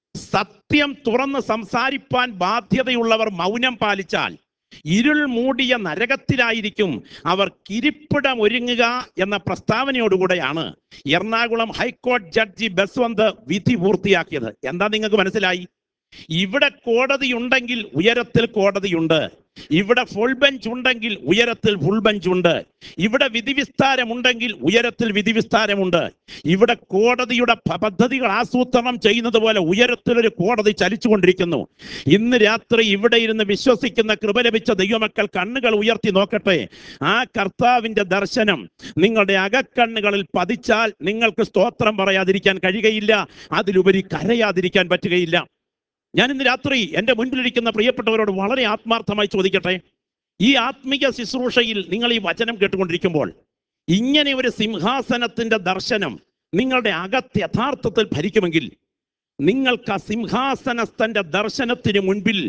സത്യം തുറന്ന് സംസാരിപ്പാൻ ബാധ്യതയുള്ളവർ മൗനം പാലിച്ചാൽ ഇരുൾ മൂടിയ നരകത്തിലായിരിക്കും അവർ കിരിപ്പിടം ഒരുങ്ങുക എന്ന പ്രസ്താവനയോടുകൂടെയാണ് എറണാകുളം ഹൈക്കോടതി ജഡ്ജി ബസ്വന്ത് വിധി പൂർത്തിയാക്കിയത്. എന്താ നിങ്ങൾക്ക് മനസ്സിലായി? ഇവിടെ കോടതിയുണ്ടെങ്കിൽ ഉയരത്തിൽ കോടതിയുണ്ട്. ഇവിടെ ഫുൾ ബെഞ്ച് ഉണ്ടെങ്കിൽ ഉയരത്തിൽ ഫുൾ ബെഞ്ച് ഉണ്ട്. ഇവിടെ വിധി വിസ്താരമുണ്ടെങ്കിൽ ഉയരത്തിൽ വിധി വിസ്താരമുണ്ട്. ഇവിടെ കോടതിയുടെ പദ്ധതികൾ ആസൂത്രണം ചെയ്യുന്നത് പോലെ ഉയരത്തിലൊരു കോടതി ചലിച്ചുകൊണ്ടിരിക്കുന്നു. ഇന്ന് രാത്രി ഇവിടെ ഇരുന്ന് വിശ്വസിക്കുന്ന കൃപ ലഭിച്ച ദൈവമക്കൾ കണ്ണുകൾ ഉയർത്തി നോക്കട്ടെ. ആ കർത്താവിന്റെ ദർശനം നിങ്ങളുടെ അകക്കണ്ണുകളിൽ പതിച്ചാൽ നിങ്ങൾക്ക് സ്തോത്രം പറയാതിരിക്കാൻ കഴിയുകയില്ല. അതിലുപരി കരയാതിരിക്കാൻ പറ്റുകയില്ല. ഞാൻ ഇന്ന് രാത്രി എൻ്റെ മുൻപിലിരിക്കുന്ന പ്രിയപ്പെട്ടവരോട് വളരെ ആത്മാർത്ഥമായി ചോദിക്കട്ടെ. ഈ ആത്മീയ ശുശ്രൂഷയിൽ നിങ്ങൾ ഈ വചനം കേട്ടുകൊണ്ടിരിക്കുമ്പോൾ ഇങ്ങനെ ഒരു സിംഹാസനത്തിന്റെ ദർശനം നിങ്ങളുടെ അകത്ത് യഥാർത്ഥത്തിൽ ഭരിക്കുമെങ്കിൽ നിങ്ങൾക്ക് ആ സിംഹാസനസ്ഥന്റെ ദർശനത്തിന് മുൻപിൽ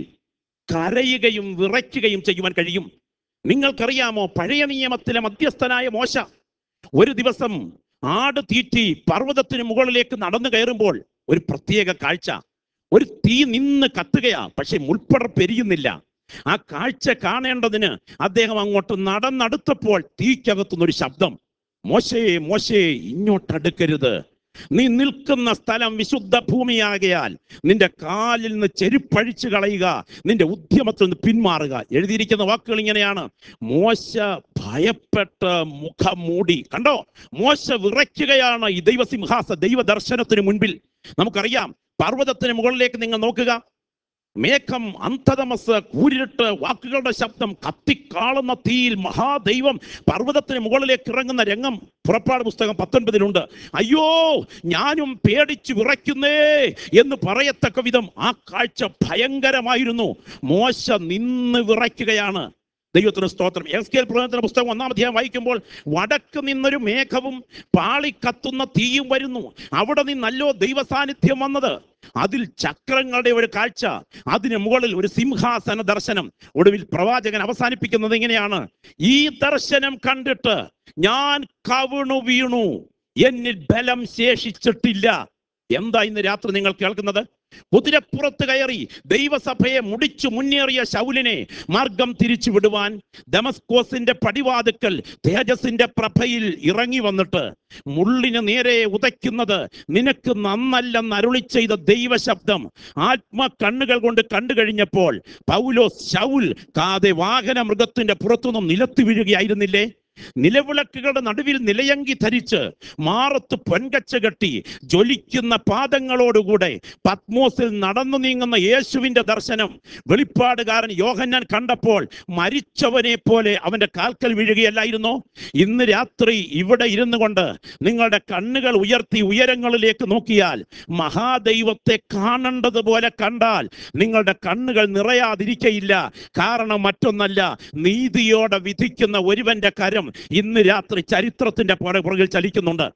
കരയുകയും വിറയ്ക്കുകയും ചെയ്യുവാൻ കഴിയും. നിങ്ങൾക്കറിയാമോ, പഴയ നിയമത്തിലെ മധ്യസ്ഥനായ മോശ ഒരു ദിവസം ആട് തീറ്റി പർവ്വതത്തിന് മുകളിലേക്ക് നടന്നു കയറുമ്പോൾ ഒരു പ്രത്യേക കാഴ്ച. ഒരു തീ നിന്ന് കത്തുകയാ, പക്ഷെ മുൾപ്പടർപ്പ് എരിയുന്നില്ല. ആ കാഴ്ച കാണേണ്ടതിന് അദ്ദേഹം അങ്ങോട്ട് നടന്നടുത്തപ്പോൾ തീക്കകത്തുനിന്നൊരു ശബ്ദം: മോശേ മോശേ ഇങ്ങോട്ടടുക്കരുത്, നീ നിൽക്കുന്ന സ്ഥലം വിശുദ്ധ ഭൂമിയാകയാൽ നിന്റെ കാലിൽ നിന്ന് ചെരുപ്പഴിച്ചു കളയുക, നിന്റെ ഉദ്യമത്തിൽ നിന്ന് പിന്മാറുക. എഴുതിയിരിക്കുന്ന വാക്കുകൾ ഇങ്ങനെയാണ്: മോശ ഭയപ്പെട്ട് മുഖം മൂടി. കണ്ടോ, മോശ വിറയ്ക്കുകയാണ് ഈ ദൈവസിംഹാസ ദൈവ ദർശനത്തിന് മുൻപിൽ. നമുക്കറിയാം, പർവ്വതത്തിന് മുകളിലേക്ക് നിങ്ങൾ നോക്കുക, മേഘം, അന്ധതമസ്, കൂരിട്ട്, വാക്കുകളുടെ ശബ്ദം, കത്തിക്കാളുന്ന തീയിൽ മഹാദൈവം പർവ്വതത്തിന് മുകളിലേക്ക് ഇറങ്ങുന്ന രംഗം പുറപ്പാട് പുസ്തകം പത്തൊൻപതിലുണ്ട്. അയ്യോ, ഞാനും പേടിച്ചു വിറയ്ക്കുന്നേ എന്ന് പറയത്തക്ക വിധം ആ കാഴ്ച ഭയങ്കരമായിരുന്നു. മോശ നിന്ന് വിറയ്ക്കുകയാണ്. ദൈവത്തിന് സ്തോത്രം. എസ്കേൽ പ്രവചനത്തിന്റെ പുസ്തകം ഒന്നാം അധ്യായം വായിക്കുമ്പോൾ വടക്ക് നിന്നൊരു മേഘവും പാളിക്കത്തുന്ന തീയും വരുന്നു. അവിടെ നിന്നല്ലോ ദൈവസാന്നിധ്യം വന്നത്. അതിൽ ചക്രങ്ങളുടെ ഒരു കാഴ്ച, അതിന് മുകളിൽ ഒരു സിംഹാസന ദർശനം. ഒടുവിൽ പ്രവാചകൻ അവസാനിപ്പിക്കുന്നത് ഇങ്ങനെയാണ്: ഈ ദർശനം കണ്ടിട്ട് ഞാൻ കവിണു വീണു, എന്നിൽ ബലം ശേഷിച്ചിട്ടില്ല. എന്താ ഇന്ന് രാത്രി നിങ്ങൾ കേൾക്കുന്നത്? കുതിരപ്പുറത്ത് കയറി ദൈവസഭയെ മുടിച്ചു മുന്നേറിയ ശൗലിനെ മാർഗം തിരിച്ചു വിടുവാൻ ദമസ്കോസിന്റെ പടിവാതുക്കൽ തേജസിന്റെ പ്രഭയിൽ ഇറങ്ങി വന്നിട്ട് മുള്ളിന് നേരെ ഉദയ്ക്കുന്നത് നിനക്ക് നന്നല്ലെന്ന് അരുളി ചെയ്ത ദൈവശബ്ദം ആത്മ കണ്ണുകൾ കൊണ്ട് കണ്ടു കഴിഞ്ഞപ്പോൾ പൗലോസ് ശൗൽ കാതെ വാഹന മൃഗത്തിന്റെ പുറത്തുനിന്നും നിലത്തു വീഴുകയായിരുന്നില്ലേ? നിലവിളക്കുകളുടെ നടുവിൽ നിലയങ്കി ധരിച്ച് മാറത്ത് പൊൻകച്ച കെട്ടി ജ്വലിക്കുന്ന പാദങ്ങളോടുകൂടെ പത്മോസിൽ നടന്നു നീങ്ങുന്ന യേശുവിന്റെ ദർശനം വെളിപ്പാടുകാരൻ യോഹന്നാൻ കണ്ടപ്പോൾ മരിച്ചവനെ പോലെ അവന്റെ കാൽക്കൽ വീഴുകയല്ലായിരുന്നോ? ഇന്ന് രാത്രി ഇവിടെ ഇരുന്നു കൊണ്ട് നിങ്ങളുടെ കണ്ണുകൾ ഉയർത്തി ഉയരങ്ങളിലേക്ക് നോക്കിയാൽ മഹാദൈവത്തെ കാണേണ്ടതുപോലെ കണ്ടാൽ നിങ്ങളുടെ കണ്ണുകൾ നിറയാതിരിക്കയില്ല. കാരണം മറ്റൊന്നല്ല, നീതിയോടെ വിധിക്കുന്ന ഒരുവന്റെ കരം ഇന്ന് രാത്രി ചരിത്രത്തിന്റെ പുറകിൽ ചലിക്കുന്നുണ്ട്.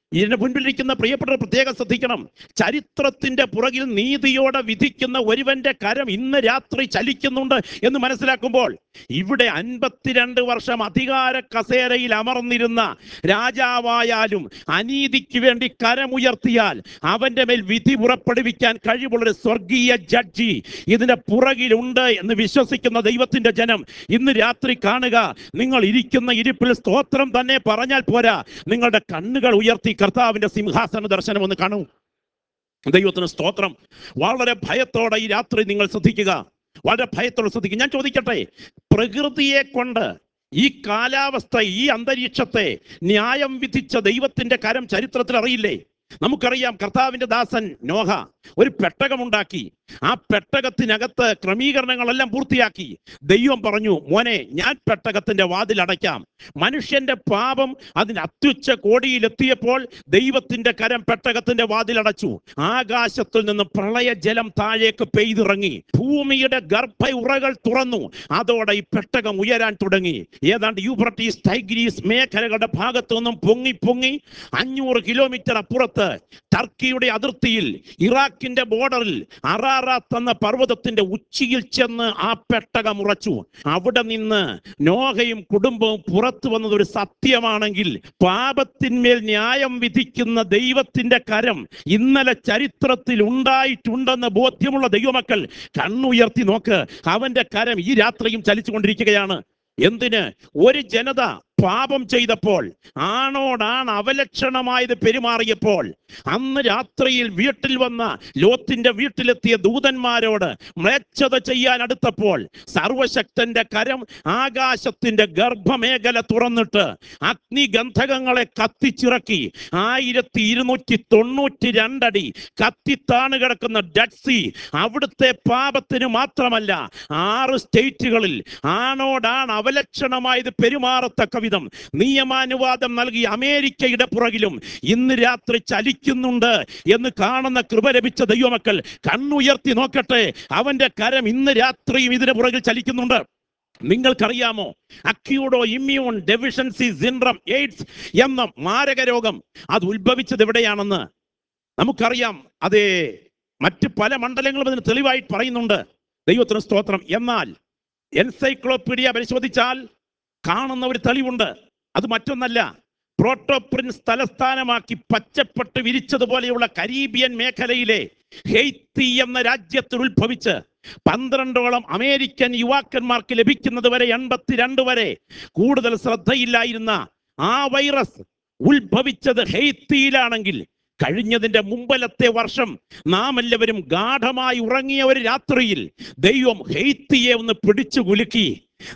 ഇതിന്റെ മുൻപിലിരിക്കുന്ന പ്രിയപ്പെട്ടവർ പ്രത്യേകം ശ്രദ്ധിക്കണം. ചരിത്രത്തിന്റെ പുറകിൽ നീതിയോടെ വിധിക്കുന്ന ഒരുവന്റെ കരം ഇന്ന് രാത്രി ചലിക്കുന്നുണ്ട് എന്ന് മനസ്സിലാക്കുമ്പോൾ, ഇവിടെ അൻപത്തിരണ്ട് വർഷം അധികാര കസേരയിൽ അമർന്നിരുന്ന രാജാവായാലും അനീതിക്ക് വേണ്ടി കരമുയർത്തിയാൽ അവന്റെ മേൽ വിധി പുറപ്പെടുവിക്കാൻ കഴിവുള്ളൊരു സ്വർഗീയ ജഡ്ജി ഇതിന്റെ പുറകിലുണ്ട് എന്ന് വിശ്വസിക്കുന്ന ദൈവത്തിന്റെ ജനം ഇന്ന് രാത്രി കാണുക. നിങ്ങൾ ഇരിക്കുന്ന ഇരിപ്പിൽ സ്തോത്രം തന്നെ പറഞ്ഞാൽ പോരാ, നിങ്ങളുടെ കണ്ണുകൾ ഉയർത്തി കർത്താവിന്റെ സിംഹാസന ദർശനം ഒന്ന് കാണൂ. ദൈവത്തിന് സ്തോത്രം. വളരെ ഭയത്തോടെ ഈ രാത്രി നിങ്ങൾ ശ്രദ്ധിക്കുക, വളരെ ഭയത്തോടെ ശ്രദ്ധിക്കുക. ഞാൻ ചോദിക്കട്ടെ, പ്രകൃതിയെ കൊണ്ട് ഈ കാലാവസ്ഥ, ഈ അന്തരീക്ഷത്തെ ന്യായം വിധിച്ച ദൈവത്തിന്റെ കരം ചരിത്രത്തിൽ അറിയില്ലേ? നമുക്കറിയാം, കർത്താവിന്റെ ദാസൻ നോഹ ഒരു പെട്ടകമുണ്ടാക്കി. ആ പെട്ടകത്തിനകത്ത് ക്രമീകരണങ്ങളെല്ലാം പൂർത്തിയാക്കി. ദൈവം പറഞ്ഞു, മോനെ, ഞാൻ പെട്ടകത്തിന്റെ വാതിൽ അടയ്ക്കാം. മനുഷ്യന്റെ പാപം അതിന് അത്യുച്ച കോടിയിലെത്തിയപ്പോൾ ദൈവത്തിന്റെ കരം പെട്ടകത്തിന്റെ വാതിൽ അടച്ചു. ആകാശത്തിൽ നിന്ന് പ്രളയ ജലം താഴേക്ക് പെയ്തിറങ്ങി, ഭൂമിയുടെ ഗർഭ ഉറകൾ തുറന്നു. അതോടെ ഈ പെട്ടകം ഉയരാൻ തുടങ്ങി. ഏതാണ്ട് യൂഫ്രട്ടീസ് ടൈഗ്രീസ് മേഖലകളുടെ ഭാഗത്തു നിന്നും പൊങ്ങി പൊങ്ങി അഞ്ഞൂറ് കിലോമീറ്റർ അപ്പുറത്ത് ടർക്കിയുടെ അതിർത്തിയിൽ ഇറാഖിന്റെ ബോർഡറിൽ അറാറാത്ത് എന്ന പർവ്വതത്തിന്റെ ഉച്ചിയിൽ ചെന്ന് ആ പെട്ടകം ഉറച്ചു. അവിടെ നിന്ന് നോഹയും കുടുംബവും പുറത്തു വന്നത് ഒരു സത്യമാണെങ്കിൽ, പാപത്തിന്മേൽ ന്യായം വിധിക്കുന്ന ദൈവത്തിന്റെ കരം ഇന്നലെ ചരിത്രത്തിൽ ഉണ്ടായിട്ടുണ്ടെന്ന് ബോധ്യമുള്ള ദൈവമക്കൾ കണ്ണുയർത്തി നോക്ക്. അവന്റെ കരം ഈ രാത്രിയും ചലിച്ചുകൊണ്ടിരിക്കുകയാണ്. എന്തിന്? ഒരു ജനത പാപം ചെയ്തപ്പോൾ, ആണോടാണ് അവലക്ഷണമായത് പെരുമാറിയപ്പോൾ, അന്ന് രാത്രിയിൽ വീട്ടിൽ വന്ന ലോത്തിന്റെ വീട്ടിലെത്തിയ ദൂതന്മാരോട് മ്ലേച്ഛത ചെയ്യാൻ അടുത്തപ്പോൾ സർവശക്തന്റെ കരം ആകാശത്തിന്റെ ഗർഭമേഖല തുറന്നിട്ട് അഗ്നിഗന്ധകങ്ങളെ കത്തിച്ചിറക്കി. ആയിരത്തി ഇരുന്നൂറ്റി തൊണ്ണൂറ്റി രണ്ടടി കത്തിത്താണ് കിടക്കുന്ന ഡെഡ് സീ, അവിടുത്തെ പാപത്തിന് മാത്രമല്ല ആറ് സ്റ്റേറ്റുകളിൽ ആണോടാണ് അവലക്ഷണമായത് പെരുമാറത്തക്ക വിധം നിയമാനുവാദം നൽകി അമേരിക്കയുടെ പുറകിലും ഇന്ന് രാത്രി ചലിക്കുന്നുണ്ട് എന്ന് കാണുന്ന കൃപ ലഭിച്ച ദൈവമക്കൾ കണ്ണുയർത്തി നോക്കട്ടെ. അവന്റെ കരം ഇന്ന് രാത്രിയും ഇതിന് പുറകിൽ ചലിക്കുന്നുണ്ട്. നിങ്ങൾക്കറിയാമോ, acquired immune deficiency syndrome, AIDS എന്ന മാരക രോഗം അത് ഉത്ഭവിച്ചത് എവിടെയാണെന്ന് നമുക്കറിയാം. അതേ, മറ്റ് പല മണ്ഡലങ്ങളും അതിന് തെളിവായിട്ട് പറയുന്നുണ്ട്. ദൈവത്തിന് സ്തോത്രം. എന്നാൽ എൻസൈക്ലോപീഡിയ പരിശോധിച്ചാൽ കാണുന്ന ഒരു തെളിവുണ്ട്. അത് മറ്റൊന്നല്ല, പ്രോട്ടോപ്രിൻസ് തലസ്ഥാനമാക്കി പച്ചപ്പെട്ട് വിരിച്ചതുപോലെയുള്ള കരീബിയൻ മേഖലയിലെ ഹെയ്ത്തി എന്ന രാജ്യത്തിൽ ഉത്ഭവിച്ച് പന്ത്രണ്ടോളം അമേരിക്കൻ യുവാക്കന്മാർക്ക് ലഭിക്കുന്നത് വരെ എൺപത്തിരണ്ട് വരെ കൂടുതൽ ശ്രദ്ധയില്ലായിരുന്ന ആ വൈറസ് ഉത്ഭവിച്ചത് ഹെയ്ത്തിയിലാണെങ്കിൽ, കഴിഞ്ഞതിന്റെ മുമ്പലത്തെ വർഷം നാം എല്ലാവരും ഗാഠമായി ഉറങ്ങിയ ഒരു രാത്രിയിൽ ദൈവം ഹെയ്ത്തിയെ ഒന്ന് പിടിച്ചു കുലുക്കി.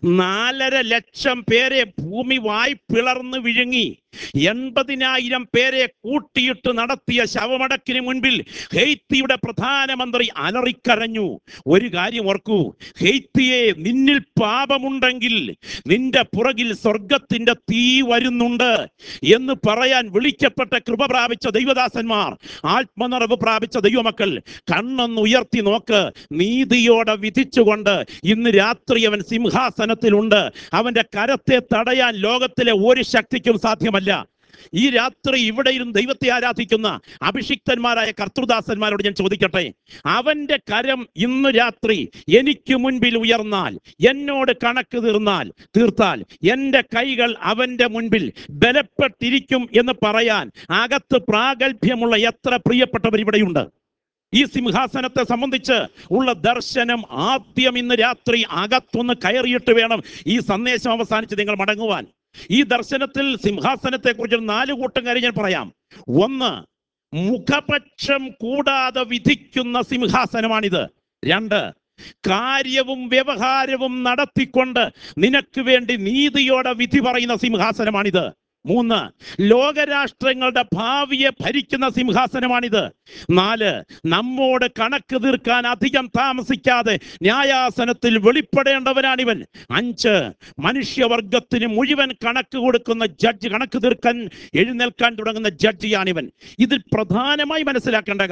നാലര ലക്ഷം പേരെ ഭൂമി വായ് പിളർന്ന് വിഴുങ്ങി. എൺപതിനായിരം പേരെ കൂട്ടിയിട്ട് നടത്തിയ ശവമടക്കിന് മുൻപിൽ ഹെയ്ത്തിയുടെ പ്രധാനമന്ത്രി അലറിക്കരഞ്ഞു. ഒരു കാര്യം ഓർക്കൂ, ഹെയ്ത്തിയെ, നിന്നിൽ പാപമുണ്ടെങ്കിൽ നിന്റെ പുറകിൽ സ്വർഗത്തിന്റെ തീ വരുന്നുണ്ട് എന്ന് പറയാൻ വിളിക്കപ്പെട്ട കൃപ പ്രാപിച്ച ദൈവദാസന്മാർ, ആത്മനിറവ് പ്രാപിച്ച ദൈവമക്കൾ കണ്ണൊന്ന് ഉയർത്തി നോക്ക്. നീതിയോടെ വിധിച്ചുകൊണ്ട് ഇന്ന് രാത്രി അവൻ സിംഹാസനത്തിലുണ്ട്. അവന്റെ കരത്തെ തടയാൻ ലോകത്തിലെ ഒരു ശക്തിക്കും സാധ്യമല്ല. ഈ രാത്രി ഇവിടെ ഇരുന്ന് ദൈവത്തെ ആരാധിക്കുന്ന അഭിഷിക്തന്മാരായ കർത്തൃദാസന്മാരോട് ഞാൻ ചോദിക്കട്ടെ, അവന്റെ കരം ഇന്ന് രാത്രി എനിക്ക് മുൻപിൽ ഉയർന്നാൽ, എന്നോട് കണക്ക് തീർന്നാൽ തീർത്താൽ എൻ്റെ കൈകൾ അവന്റെ മുൻപിൽ ബലപ്പെട്ടിരിക്കും എന്ന് പറയാൻ അകത്ത് പ്രാഗൽഭ്യമുള്ള എത്ര പ്രിയപ്പെട്ടവർ ഇവിടെയുണ്ട്? ഈ സിംഹാസനത്തെ സംബന്ധിച്ച് ഉള്ള ദർശനം ആദ്യം ഇന്ന് രാത്രി അകത്തൊന്ന് കയറിയിട്ട് വേണം ഈ സന്ദേശം അവസാനിച്ച് നിങ്ങൾ മടങ്ങുവാൻ. ഈ ദർശനത്തിൽ സിംഹാസനത്തെ കുറിച്ച് നാല് കൂട്ടം കാര്യം ഞാൻ പറയാം. ഒന്ന്, മുഖപക്ഷം കൂടാതെ വിധിക്കുന്ന സിംഹാസനമാണിത്. രണ്ട്, കാര്യവും വ്യവഹാരവും നടത്തിക്കൊണ്ട് നിനക്ക് വേണ്ടി നീതിയോടെ വിധി പറയുന്ന സിംഹാസനമാണിത്. മൂന്ന്, ലോകരാഷ്ട്രങ്ങളുടെ ഭാവിയെ ഭരിക്കുന്ന സിംഹാസനമാണിത്. നാല്, നമ്മോട് കണക്ക് തീർക്കാൻ അധികം താമസിക്കാതെ ന്യായാസനത്തിൽ വെളിപ്പെടേണ്ടവനാണിവൻ. അഞ്ച്, മനുഷ്യവർഗത്തിന് മുഴുവൻ കണക്ക് കൊടുക്കുന്ന ജഡ്ജ്, കണക്ക് തീർക്കാൻ എഴുന്നേൽക്കാൻ തുടങ്ങുന്ന ജഡ്ജിയാണിവൻ. ഇതിൽ പ്രധാനമായി മനസ്സിലാക്കേണ്ട കാര്യം,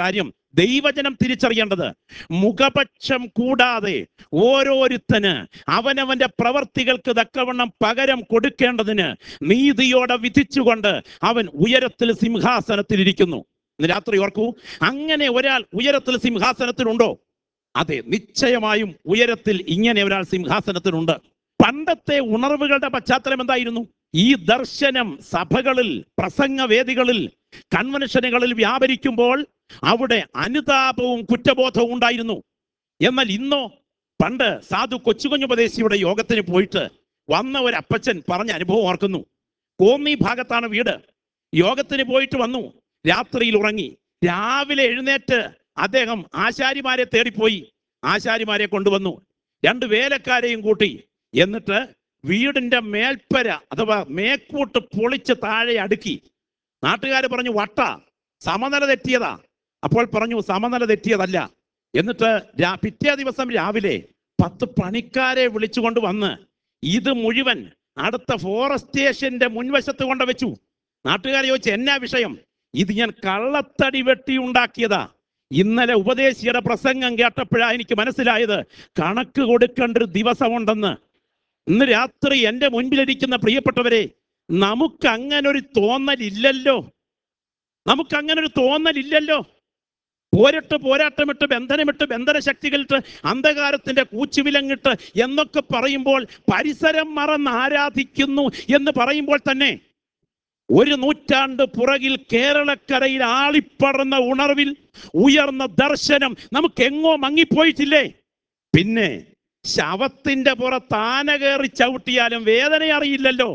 ദൈവജനം തിരിച്ചറിയേണ്ടത്, മുഖപക്ഷം കൂടാതെ ഓരോരുത്തന് അവനവന്റെ പ്രവർത്തികൾക്ക് തക്കവണ്ണം പകരം കൊടുക്കേണ്ടതിന് നീതിയോടെ വിധിച്ചുകൊണ്ട് അവൻ ഉയരത്തിൽ സിംഹാസനത്തിൽ ഇരിക്കുന്നു. ഇന്ന് രാത്രി ഓർക്കൂ, അങ്ങനെ ഒരാൾ ഉയരത്തിൽ സിംഹാസനത്തിലുണ്ടോ? അതെ, നിശ്ചയമായും ഉയരത്തിൽ ഇങ്ങനെ ഒരാൾ സിംഹാസനത്തിലുണ്ട്. പണ്ടത്തെ ഉണർവുകളുടെ പശ്ചാത്തലം എന്തായിരുന്നു? ഈ ദർശനം സഭകളിൽ, പ്രസംഗവേദികളിൽ, കൺവെൻഷനുകളിൽ വ്യാപരിക്കുമ്പോൾ അവിടെ അനുതാപവും കുറ്റബോധവും ഉണ്ടായിരുന്നു. എന്നാൽ ഇന്നോ, പണ്ട് സാധു കൊച്ചുകുഞ്ഞുപദേശിയുടെ യോഗത്തിന് പോയിട്ട് വന്ന ഒരു അപ്പച്ചൻ പറഞ്ഞ അനുഭവം ഓർക്കുന്നു. കോന്നി ഭാഗത്താണ് വീട്. യോഗത്തിന് പോയിട്ട് വന്നു, രാത്രിയിൽ ഉറങ്ങി. രാവിലെ എഴുന്നേറ്റ് അദ്ദേഹം ആശാരിമാരെ തേടിപ്പോയി. ആശാരിമാരെ കൊണ്ടുവന്നു, രണ്ട് വേലക്കാരെയും കൂട്ടി. എന്നിട്ട് വീടിന്റെ മേൽപ്പര അഥവാ മേക്കൂട്ട് പൊളിച്ച് താഴെ അടുക്കി. നാട്ടുകാർ പറഞ്ഞു, വട്ട സമനില തെറ്റിയതാ. അപ്പോൾ പറഞ്ഞു, സമനില തെറ്റിയതല്ല. എന്നിട്ട് പിറ്റേ ദിവസം രാവിലെ പത്ത് പണിക്കാരെ വിളിച്ചുകൊണ്ട് വന്ന് ഇത് മുഴുവൻ അടുത്ത ഫോറസ്റ്റ് സ്റ്റേഷന്റെ മുൻവശത്ത് കൊണ്ട് വെച്ചു. നാട്ടുകാരെ ചോദിച്ചു, എന്നാ വിഷയം? ഇത് ഞാൻ കള്ളത്തടി വെട്ടി ഉണ്ടാക്കിയതാ. ഇന്നലെ ഉപദേശിയുടെ പ്രസംഗം കേട്ടപ്പോഴാണ് എനിക്ക് മനസ്സിലായത് കണക്ക് കൊടുക്കേണ്ട ഒരു ദിവസമുണ്ടെന്ന്. ഇന്ന് രാത്രി എൻ്റെ മുൻപിലിരിക്കുന്ന പ്രിയപ്പെട്ടവരെ, നമുക്ക് അങ്ങനൊരു തോന്നലില്ലല്ലോ. നമുക്ക് അങ്ങനൊരു തോന്നലില്ലല്ലോ. പോരട്ട് പോരാട്ടമിട്ട്, ബന്ധനമിട്ട്, ബന്ധന ശക്തികളിട്ട്, അന്ധകാരത്തിന്റെ കൂച്ചുവിലങ്ങിട്ട് എന്നൊക്കെ പറയുമ്പോൾ, പരിസരം മറന്ന് ആരാധിക്കുന്നു എന്ന് പറയുമ്പോൾ തന്നെ ഒരു നൂറ്റാണ്ട് പുറകിൽ കേരളക്കരയിൽ ആളിപ്പടർന്ന ഉണർവിൽ ഉയർന്ന ദർശനം നമുക്ക് എങ്ങോ മങ്ങിപ്പോയിട്ടില്ലേ? പിന്നെ ശവത്തിന്റെ പുറത്ത് ആന കയറി ചവിട്ടിയാലും വേദന അറിയില്ലല്ലോ.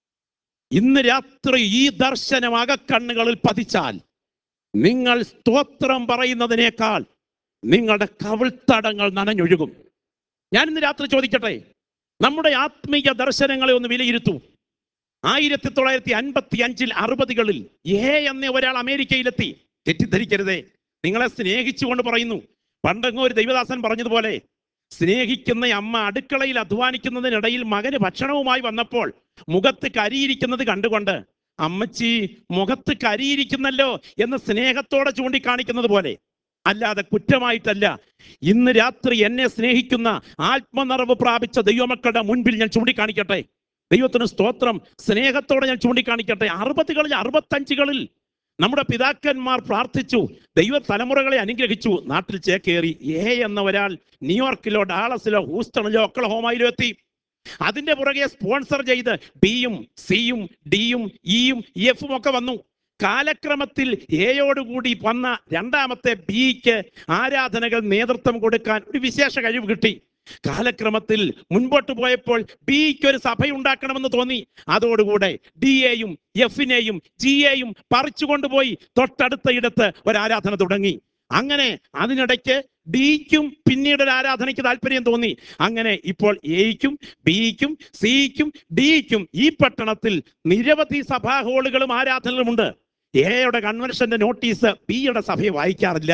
ഇന്ന് രാത്രി ഈ ദർശനം അകക്കണ്ണുകളിൽ പതിച്ചാൽ നിങ്ങൾ സ്തോത്രം പറയുന്നതിനേക്കാൾ നിങ്ങളുടെ കവിൾത്തടങ്ങൾ നനഞ്ഞൊഴുകും. ഞാൻ ഇന്ന് രാത്രി ചോദിക്കട്ടെ, നമ്മുടെ ആത്മീയ ദർശനങ്ങളെ ഒന്ന് വിലയിരുത്തൂ. ആയിരത്തി തൊള്ളായിരത്തി അൻപത്തി അഞ്ചിൽ അറുപതുകളിൽ ഏ എന്ന ഒരാൾ അമേരിക്കയിലെത്തി. തെറ്റിദ്ധരിക്കരുതേ, നിങ്ങളെ സ്നേഹിച്ചുകൊണ്ട് പറയുന്നു. പണ്ടെങ്ങോ ഒരു ദൈവദാസൻ പറഞ്ഞതുപോലെ, സ്നേഹിക്കുന്ന അമ്മ അടുക്കളയിൽ അധ്വാനിക്കുന്നതിനിടയിൽ മകന് ഭക്ഷണവുമായി വന്നപ്പോൾ മുഖത്ത് കരിയിരിക്കുന്നത് കണ്ടുകൊണ്ട്, അമ്മച്ചി മുഖത്ത് കരിയിരിക്കുന്നല്ലോ എന്ന് സ്നേഹത്തോടെ ചൂണ്ടിക്കാണിക്കുന്നത് പോലെ, അല്ലാതെ കുറ്റമായിട്ടല്ല. ഇന്ന് രാത്രി എന്നെ സ്നേഹിക്കുന്ന ആത്മനിറവ് പ്രാപിച്ച ദൈവമക്കളുടെ മുൻപിൽ ഞാൻ ചൂണ്ടിക്കാണിക്കട്ടെ. ദൈവത്തിന് സ്തോത്രം. സ്നേഹത്തോടെ ഞാൻ ചൂണ്ടിക്കാണിക്കട്ടെ. അറുപതുകളിൽ അറുപത്തഞ്ചുകളിൽ നമ്മുടെ പിതാക്കന്മാർ പ്രാർത്ഥിച്ചു, ദൈവ തലമുറകളെ അനുഗ്രഹിച്ചു. നാട്ടിൽ ചേക്കേറി. എ എന്ന ഒരാൾ ന്യൂയോർക്കിലോ ഡാളസിലോ ഹൂസ്റ്റണിലോ ഒക്ലഹോമയിലോ എത്തി. അതിന്റെ പുറകെ സ്പോൺസർ ചെയ്ത് ബിയും സിയും ഡിയും ഇയും എഫും ഒക്കെ വന്നു. കാലക്രമത്തിൽ എയോടുകൂടി വന്ന രണ്ടാമത്തെ ബിക്ക് ആരാധനകൾ നേതൃത്വം കൊടുക്കാൻ ഒരു വിശേഷ കഴിവ് കിട്ടി. കാലക്രമത്തിൽ മുൻപോട്ട് പോയപ്പോൾ ബിക്ക് ഒരു സഭയുണ്ടാക്കണമെന്ന് തോന്നി. അതോടുകൂടെ ഡി എയും എഫിനെയും ജി എയും പറിച്ചു കൊണ്ടുപോയി തൊട്ടടുത്ത ഇടത്ത് ഒരാരാധന തുടങ്ങി. അങ്ങനെ അതിനിടയ്ക്ക് ഡിക്കും പിന്നീട് ഒരു ആരാധനയ്ക്ക് താല്പര്യം തോന്നി. അങ്ങനെ ഇപ്പോൾ എയ്ക്കും ബിക്കും സിക്കും ഡിക്കും ഈ പട്ടണത്തിൽ നിരവധി സഭാ ഹോളുകളും ആരാധനകളുമുണ്ട്. എയുടെ കൺവെൻഷന്റെ നോട്ടീസ് ബിയുടെ സഭയെ വായിക്കാറില്ല.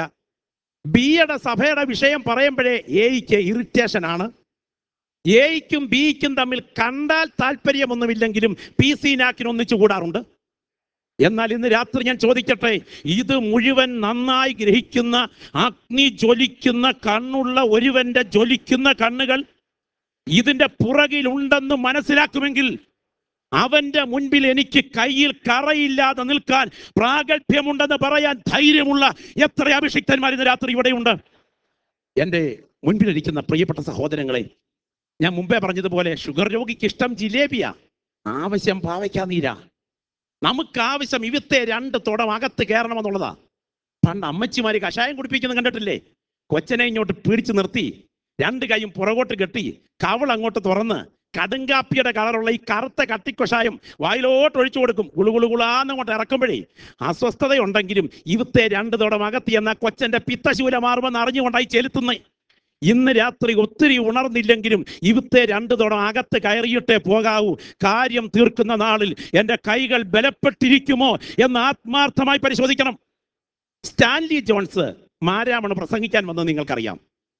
ബിയുടെ സഭയുടെ വിഷയം പറയുമ്പോഴേ എയ്ക്ക് ഇറിറ്റേഷൻ ആണ്. എയ്ക്കും ബിക്കും തമ്മിൽ കണ്ടാൽ താല്പര്യമൊന്നുമില്ലെങ്കിലും പി സി നാക്കിന് ഒന്നിച്ചു കൂടാറുണ്ട്. എന്നാൽ ഇന്ന് രാത്രി ഞാൻ ചോദിക്കട്ടെ, ഇത് മുഴുവൻ നന്നായി ഗ്രഹിക്കുന്ന, അഗ്നി ജ്വലിക്കുന്ന കണ്ണുള്ള ഒരുവന്റെ ജ്വലിക്കുന്ന കണ്ണുകൾ ഇതിന്റെ പുറകിലുണ്ടെന്ന് മനസ്സിലാക്കുമെങ്കിൽ അവന്റെ മുൻപിൽ എനിക്ക് കയ്യിൽ കറയില്ലാതെ നിൽക്കാൻ പ്രാഗൽഭ്യമുണ്ടെന്ന് പറയാൻ ധൈര്യമുള്ള എത്ര അഭിഷിക്തന്മാർ ഇന്ന് രാത്രി ഇവിടെയുണ്ട്. എൻ്റെ മുൻപിലിരിക്കുന്ന പ്രിയപ്പെട്ട സഹോദരങ്ങളെ, ഞാൻ മുമ്പേ പറഞ്ഞതുപോലെ ഷുഗർ രോഗിക്ക് ഇഷ്ടം ജിലേബിയാ, ആവശ്യം പാവയ്ക്കാ നീരാ. നമുക്ക് ആവശ്യം ഇവിത്തെ രണ്ട് തുടം അകത്ത് കയറണമെന്നുള്ളതാ. പണ്ട് അമ്മച്ചിമാര് കഷായം കുടിപ്പിക്കുന്നത് കണ്ടിട്ടില്ലേ? കൊച്ചനെ ഇങ്ങോട്ട് പിടിച്ചു നിർത്തി രണ്ട് കൈയും പുറകോട്ട് കെട്ടി കവൾ അങ്ങോട്ട് തുറന്ന് കടുങ്കാപ്പിയുടെ കളറുള്ള ഈ കറുത്ത കട്ടിക്കൊഷായം വായിലോട്ട് ഒഴിച്ചു കൊടുക്കും. ഗുളുഗുളുകുളാന്ന് അങ്ങോട്ട് ഇറക്കുമ്പോഴേ അസ്വസ്ഥതയുണ്ടെങ്കിലും ഇവിത്തെ രണ്ട് തുടം അകത്തി എന്ന കൊച്ചന്റെ പിത്തശൂല മാറുമെന്ന് അറിഞ്ഞുകൊണ്ടായി ചെലുത്തുന്നേ. ഇന്ന് രാത്രി ഒത്തിരി ഉണർന്നില്ലെങ്കിലും ഇവിത്തെ രണ്ട് തുടം അകത്ത് കയറിയിട്ടേ പോകാവൂ. കാര്യം തീർക്കുന്ന നാളിൽ എൻ്റെ കൈകൾ ബലപ്പെട്ടിരിക്കുമോ എന്ന് ആത്മാർത്ഥമായി പരിശോധിക്കണം. സ്റ്റാൻലി ജോൺസ് മാരാമണ് പ്രസംഗിക്കാൻ വന്നത് നിങ്ങൾക്കറിയാം.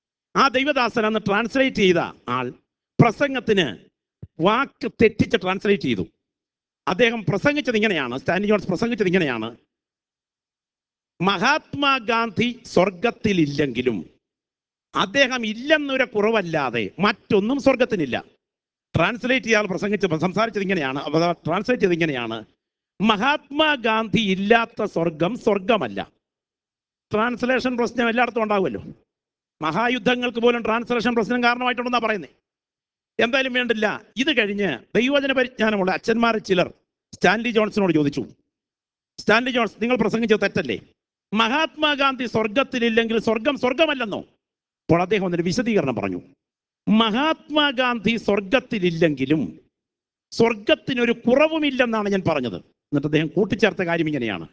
ആ ദൈവദാസൻ അന്ന് ട്രാൻസ്ലേറ്റ് ചെയ്ത ആൾ പ്രസംഗത്തിന് വാക്ക് തെറ്റിച്ച് ട്രാൻസ്ലേറ്റ് ചെയ്തു. അദ്ദേഹം പ്രസംഗിച്ചത് ഇങ്ങനെയാണ്, സ്റ്റാൻലി ജോൺസ് പ്രസംഗിച്ചത് ഇങ്ങനെയാണ്: മഹാത്മാഗാന്ധി സ്വർഗത്തിലില്ലെങ്കിലും അദ്ദേഹം ഇല്ലെന്നൊരു കുറവല്ലാതെ മറ്റൊന്നും സ്വർഗത്തിനില്ല. ട്രാൻസ്ലേറ്റ് ചെയ്യാൻ പ്രസംഗിച്ചപ്പോൾ സംസാരിച്ചത് ഇങ്ങനെയാണ്, ട്രാൻസ്ലേറ്റ് ചെയ്ത് ഇങ്ങനെയാണ്: മഹാത്മാഗാന്ധി ഇല്ലാത്ത സ്വർഗം സ്വർഗമല്ല. ട്രാൻസ്ലേഷൻ പ്രശ്നം എല്ലായിടത്തും ഉണ്ടാവുമല്ലോ. മഹായുദ്ധങ്ങൾക്ക് പോലും ട്രാൻസ്ലേഷൻ പ്രശ്നം കാരണമായിട്ടുണ്ടെന്നാ പറയുന്നത്. എന്തായാലും വേണ്ടില്ല. ഇത് കഴിഞ്ഞ് ദൈവവചന പരിജ്ഞാനമുള്ള അച്ഛന്മാർ ചിലർ സ്റ്റാൻലി ജോൺസിനോട് ചോദിച്ചു, സ്റ്റാൻലി ജോൺസ്, നിങ്ങൾ പ്രസംഗിച്ചത് തെറ്റല്ലേ? മഹാത്മാഗാന്ധി സ്വർഗത്തിലില്ലെങ്കിൽ സ്വർഗം സ്വർഗമല്ലെന്നോ? അപ്പോൾ അദ്ദേഹം ഒന്നൊരു വിശദീകരണം പറഞ്ഞു. മഹാത്മാഗാന്ധി സ്വർഗത്തിലില്ലെങ്കിലും സ്വർഗത്തിനൊരു കുറവുമില്ലെന്നാണ് ഞാൻ പറഞ്ഞത്. എന്നിട്ട് അദ്ദേഹം കൂട്ടിച്ചേർത്ത കാര്യം ഇങ്ങനെയാണ്: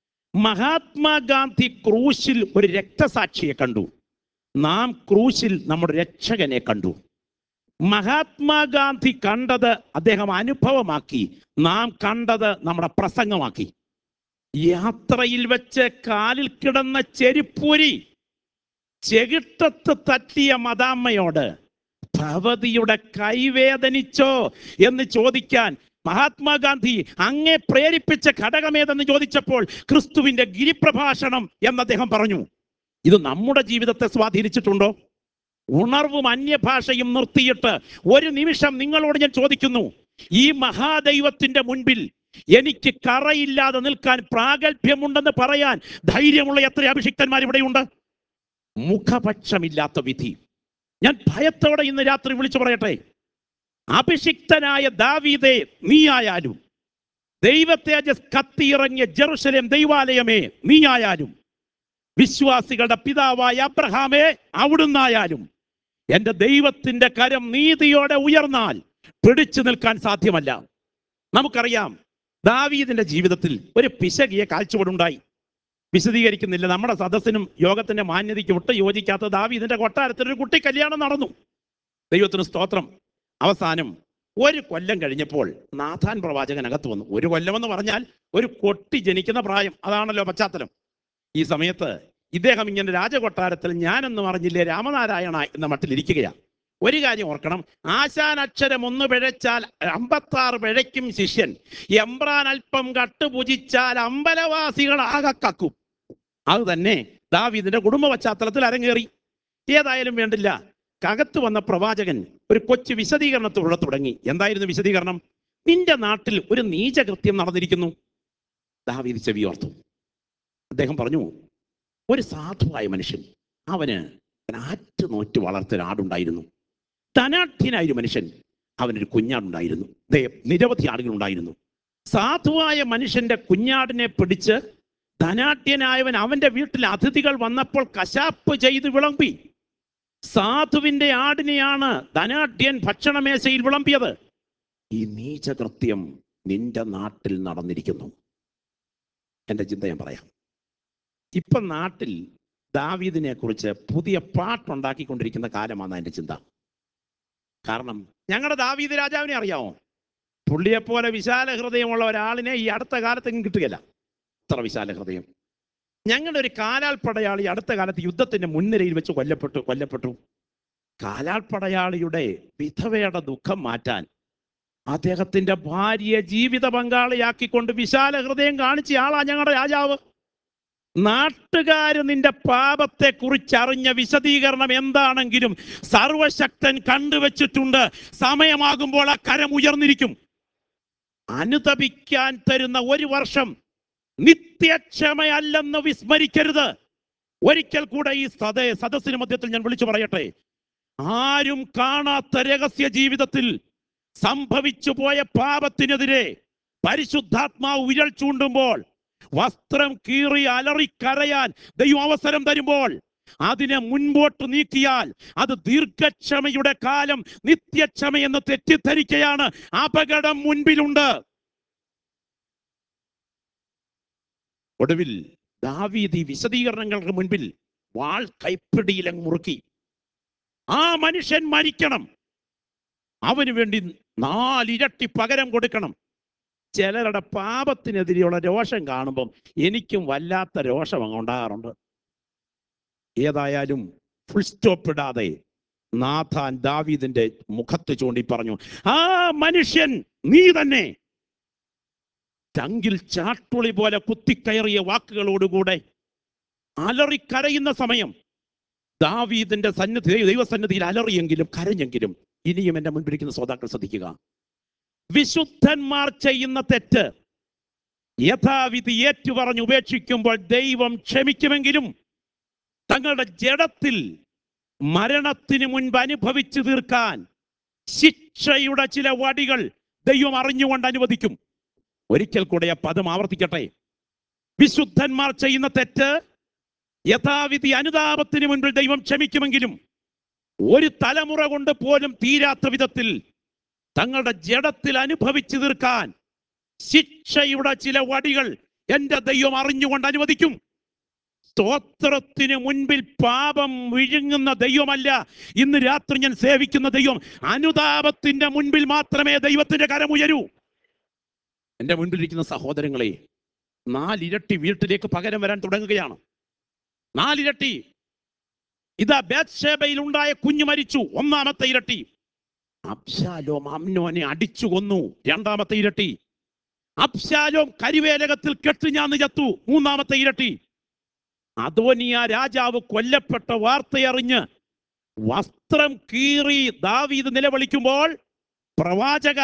മഹാത്മാഗാന്ധി ക്രൂശിൽ ഒരു രക്തസാക്ഷിയെ കണ്ടു, നാം ക്രൂശിൽ നമ്മുടെ രക്ഷകനെ കണ്ടു. മഹാത്മാഗാന്ധി കണ്ടത് അദ്ദേഹം അനുഭവമാക്കി, നാം കണ്ടത് നമ്മുടെ പ്രസംഗമാക്കി. യാത്രയിൽ വെച്ച് കാലിൽ കിടന്ന ചെരിപ്പൂരി ചെകിട്ടത്ത് തട്ടിയ മദാമ്മയോട് ഭവതിയുടെ കൈവേദനിച്ചോ എന്ന് ചോദിക്കാൻ മഹാത്മാഗാന്ധി അങ്ങേ പ്രേരിപ്പിച്ച ഘടകമേതെന്ന് ചോദിച്ചപ്പോൾ ക്രിസ്തുവിന്റെ ഗിരിപ്രഭാഷണം എന്ന് അദ്ദേഹം പറഞ്ഞു. ഇത് നമ്മുടെ ജീവിതത്തെ സ്വാധീനിച്ചിട്ടുണ്ടോ? ഉണർവും അന്യഭാഷയും നിർത്തിയിട്ട് ഒരു നിമിഷം നിങ്ങളോട് ഞാൻ ചോദിക്കുന്നു, ഈ മഹാദൈവത്തിന്റെ മുൻപിൽ എനിക്ക് കറയില്ലാതെ നിൽക്കാൻ പ്രാഗൽഭ്യമുണ്ടെന്ന് പറയാൻ ധൈര്യമുള്ള എത്ര അഭിഷിക്തന്മാർ ഇവിടെയുണ്ട്? മുഖപക്ഷമില്ലാത്ത വിധി. ഞാൻ ഭയത്തോടെ ഇന്ന് രാത്രി വിളിച്ചു പറയട്ടെ, അഭിഷിക്തനായ ദാവീദേ നീയായാലും, ദൈവതേജസ് കത്തിയിറങ്ങിയ ജെറുസലേം ദൈവാലയമേ നീയായാലും, വിശ്വാസികളുടെ പിതാവായ അബ്രഹാമേ അവിടുന്നായാലും, എൻ്റെ ദൈവത്തിന്റെ കരം നീതിയോടെ ഉയർന്നാൽ പിടിച്ചു നിൽക്കാൻ സാധ്യമല്ല. നമുക്കറിയാം, ദാവീദിന്റെ ജീവിതത്തിൽ ഒരു പിശകിയ കാഴ്ചപ്പാടുണ്ടായി. വിശദീകരിക്കുന്നില്ല. നമ്മുടെ സദസ്സിനും യോഗത്തിന്റെ മാന്യതയ്ക്ക് ഒട്ട് യോജിക്കാത്ത ദാവീദിന്റെ കൊട്ടാരത്തിൽ ഒരു കുട്ടി കല്യാണം നടന്നു. ദൈവത്തിന് സ്തോത്രം. അവസാനം ഒരു കൊല്ലം കഴിഞ്ഞപ്പോൾ നാഥാൻ പ്രവാചകൻ അകത്ത് വന്നു. ഒരു കൊല്ലം എന്ന് പറഞ്ഞാൽ ഒരു കൊട്ടി ജനിക്കുന്ന പ്രായം, അതാണല്ലോ പശ്ചാത്തലം. ഈ സമയത്ത് ഇദ്ദേഹം ഇങ്ങനെ രാജകൊട്ടാരത്തിൽ ഞാനെന്ന് പറഞ്ഞില്ലേ രാമനാരായണ എന്ന മട്ടിലിരിക്കുകയാണ്. ഒരു കാര്യം ഓർക്കണം, ആശാൻ അക്ഷരം ഒന്ന് പിഴച്ചാൽ അമ്പത്താറ് പിഴയ്ക്കും ശിഷ്യൻ, എമ്പ്രാൻ അല്പം കട്ടുപുജിച്ചാൽ അമ്പലവാസികൾ ആകെ കക്കും. അത് തന്നെ ദാവീദിന്റെ കുടുംബ പശ്ചാത്തലത്തിൽ അരങ്ങേറി. ഏതായാലും വേണ്ടില്ല, കകത്ത് വന്ന പ്രവാചകൻ ഒരു കൊച്ചു വിശദീകരണത്തോടെ തുടങ്ങി. എന്തായിരുന്നു വിശദീകരണം? നിന്റെ നാട്ടിൽ ഒരു നീചകൃത്യം നടന്നിരിക്കുന്നു. ദാവീദ് ചെവിയോർത്തു. അദ്ദേഹം പറഞ്ഞു, ഒരു സാധുവായ മനുഷ്യൻ, അവന് ആറ്റ് നോറ്റ് വളർത്തിയ ആടുണ്ടായിരുന്നു. ധനാഢ്യനായ ഒരു മനുഷ്യൻ, അവനൊരു കുഞ്ഞാടുണ്ടായിരുന്നു. നിരവധി ആടുകളുണ്ടായിരുന്നു. സാധുവായ മനുഷ്യന്റെ കുഞ്ഞാടിനെ പിടിച്ച് ധനാഢ്യനായവൻ അവന്റെ വീട്ടിൽ അതിഥികൾ വന്നപ്പോൾ കശാപ്പ് ചെയ്ത് വിളമ്പി. സാധുവിന്റെ ആടിനെയാണ് ധനാഢ്യൻ ഭക്ഷണമേശയിൽ വിളമ്പിയത്. ഈ നീചകൃത്യം നിന്റെ നാട്ടിൽ നടന്നിരിക്കുന്നു. എൻ്റെ ചിന്ത ഞാൻ പറയാം. ഇപ്പം നാട്ടിൽ ദാവീദിനെ കുറിച്ച് പുതിയ പാട്ടുണ്ടാക്കിക്കൊണ്ടിരിക്കുന്ന കാലമാണ് എൻ്റെ ചിന്ത. കാരണം ഞങ്ങളുടെ ദാവീദ് രാജാവിനെ അറിയാമോ? പുള്ളിയെപ്പോലെ വിശാല ഹൃദയമുള്ള ഒരാളിനെ ഈ അടുത്ത കാലത്തെങ്കിലും കിട്ടുകയില്ല. അത്ര വിശാല ഹൃദയം. ഞങ്ങളുടെ ഒരു കാലാൽ പടയാളി അടുത്ത കാലത്ത് യുദ്ധത്തിന്റെ മുൻനിരയിൽ വെച്ച് കൊല്ലപ്പെട്ടു കൊല്ലപ്പെട്ടു കാലാൽ പടയാളിയുടെ വിധവയുടെ ദുഃഖം മാറ്റാൻ അദ്ദേഹത്തിന്റെ ഭാര്യയെ ജീവിത പങ്കാളിയാക്കിക്കൊണ്ട് വിശാല ഹൃദയം കാണിച്ച ആളാ ഞങ്ങളുടെ രാജാവ്. നാട്ടുകാര് നിന്റെ പാപത്തെ കുറിച്ചറിഞ്ഞ വിശദീകരണം എന്താണെങ്കിലും സർവശക്തൻ കണ്ടുവച്ചിട്ടുണ്ട്. സമയമാകുമ്പോൾ ആ കരം ഉയർന്നിരിക്കും. അനുതപിക്കാൻ തരുന്ന ഒരു വർഷം നിത്യക്ഷമയല്ലെന്ന് വിസ്മരിക്കരുത്. ഒരിക്കൽ കൂടെ ഈ സദ സദസ്സിന് മധ്യത്തിൽ ഞാൻ വിളിച്ചു പറയട്ടെ, ആരും കാണാത്ത രഹസ്യ ജീവിതത്തിൽ സംഭവിച്ചു പോയ പാപത്തിനെതിരെ പരിശുദ്ധാത്മാവ് വിരൽ ചൂണ്ടുമ്പോൾ, വസ്ത്രം കീറി അലറിക്കരയാൻ ദൈവം അവസരം തരുമ്പോൾ അതിനെ മുൻപോട്ട് നീക്കിയാൽ അത് ദീർഘക്ഷമയുടെ കാലം നിത്യക്ഷമയെന്ന് തെറ്റിദ്ധരിക്കുകയാണ്. അപകടം മുൻപിലുണ്ട്. ഒടുവിൽ ദാവീദ് ഈ വിശദീകരണങ്ങൾക്ക് മുൻപിൽ വാൾ കൈപ്പിടിയിലങ്ങ് മുറുക്കി. ആ മനുഷ്യൻ മരിക്കണം, അവന് വേണ്ടി നാലിരട്ടി പകരം കൊടുക്കണം. ചിലരുടെ പാപത്തിനെതിരെയുള്ള രോഷം കാണുമ്പം എനിക്കും വല്ലാത്ത രോഷം അങ്ങ് ഉണ്ടാകാറുണ്ട്. ഏതായാലും ഫുൾ സ്റ്റോപ്പ് ഇടാതെ നാഥാൻ ദാവീദിന്റെ മുഖത്ത് ചൂണ്ടി പറഞ്ഞു, ആ മനുഷ്യൻ നീ തന്നെ. ചങ്കിൽ ചാട്ടുളി പോലെ കുത്തിക്കയറിയ വാക്കുകളോടുകൂടെ അലറിക്കരയുന്ന സമയം ദാവീദിന്റെ സന്നിധി ദൈവസന്നിധിയിൽ അലറിയെങ്കിലും കരഞ്ഞെങ്കിലും ഇനിയും എൻ്റെ മുൻപിരിക്കുന്ന ശ്രോതാക്കൾ ശ്രദ്ധിക്കുക. വിശുദ്ധന്മാർ ചെയ്യുന്ന തെറ്റ് യഥാവിധി ഏറ്റുപറഞ്ഞ് ഉപേക്ഷിക്കുമ്പോൾ ദൈവം ക്ഷമിക്കുമെങ്കിലും തങ്ങളുടെ ജഡത്തിൽ മരണത്തിന് മുൻപ് അനുഭവിച്ചു തീർക്കാൻ ശിക്ഷയുടെ ചില വടികൾ ദൈവം അറിഞ്ഞുകൊണ്ട് അനുവദിക്കും. ഒരിക്കൽ കൂടെ ആ പദം ആവർത്തിക്കട്ടെ. വിശുദ്ധന്മാർ ചെയ്യുന്ന തെറ്റ് യഥാവിധി അനുതാപത്തിന് മുൻപിൽ ദൈവം ക്ഷമിക്കുമെങ്കിലും ഒരു തലമുറ കൊണ്ട് പോലും തീരാത്ത വിധത്തിൽ തങ്ങളുടെ ജഡത്തിൽ അനുഭവിച്ചു തീർക്കാൻ ശിക്ഷയുടെ ചില വടികൾ എൻ്റെ ദൈവം അറിഞ്ഞുകൊണ്ട് അനുവദിക്കും. സ്തോത്രത്തിന് മുൻപിൽ പാപം വിഴുങ്ങുന്ന ദൈവമല്ല ഇന്ന് രാത്രി ഞാൻ സേവിക്കുന്ന ദൈവം. അനുതാപത്തിന്റെ മുൻപിൽ മാത്രമേ ദൈവത്തിന്റെ കരമുയരൂ. എൻ്റെ മുൻപിലിരിക്കുന്ന സഹോദരങ്ങളെ, നാലിരട്ടി വീട്ടിലേക്ക് പകരം വരാൻ തുടങ്ങുകയാണ്. നാലിരട്ടി. ഇതാ ബേത്ശേബയിൽ ഉണ്ടായ കുഞ്ഞു മരിച്ചു, ഒന്നാമത്തെ ഇരട്ടി. അബ്ശാലോം അമ്നോനെ അടിച്ചു കൊന്നു, രണ്ടാമത്തെ ഇരട്ടി. അബ്ശാലോം കരിവേലകത്തിൽ കെട്ടിഞ്ഞാന്ന് ചത്തു, മൂന്നാമത്തെ ഇരട്ടി. അദോനിയ രാജാവ് കൊല്ലപ്പെട്ട വാർത്തയറിഞ്ഞ് വസ്ത്രം കീറി ദാവീദ് നിലവിളിക്കുമ്പോൾ പ്രവാചക,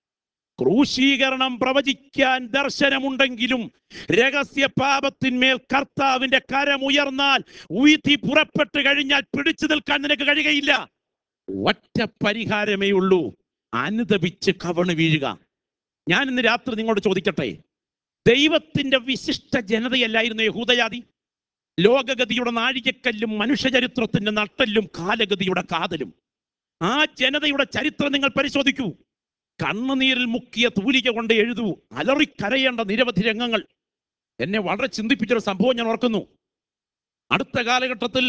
ക്രൂശീകരണം പ്രവചിക്കാൻ ദർശനമുണ്ടെങ്കിലും രഹസ്യ പാപത്തിന്മേൽ കർത്താവിന്റെ കരമുയർന്നാൽ ഉയർത്തി പുറപ്പെട്ട് കഴിഞ്ഞാൽ പിടിച്ചു നിൽക്കാൻ നിനക്ക് കഴിയുകയില്ല. ഒറ്റ പരിഹാരമേ ഉള്ളൂ, അനുതപിച്ച് കവണ് വീഴുക. ഞാൻ ഇന്ന് രാത്രി നിങ്ങളോട് ചോദിക്കട്ടെ, ദൈവത്തിന്റെ വിശിഷ്ട ജനതയല്ലായിരുന്നു യഹൂദജാതി? ലോകഗതിയുടെ നാഴികക്കല്ലും മനുഷ്യചരിത്രത്തിന്റെ നട്ടല്ലും കാലഗതിയുടെ കാതലും. ആ ജനതയുടെ ചരിത്രം നിങ്ങൾ പരിശോധിക്കൂ. കണ്ണുനീരിൽ മുക്കിയ തൂലിക കൊണ്ട് എഴുതൂ, അലറിക്കരയേണ്ട നിരവധി രംഗങ്ങൾ. എന്നെ വളരെ ചിന്തിപ്പിച്ചൊരു സംഭവം ഞാൻ ഓർക്കുന്നു. അടുത്ത കാലഘട്ടത്തിൽ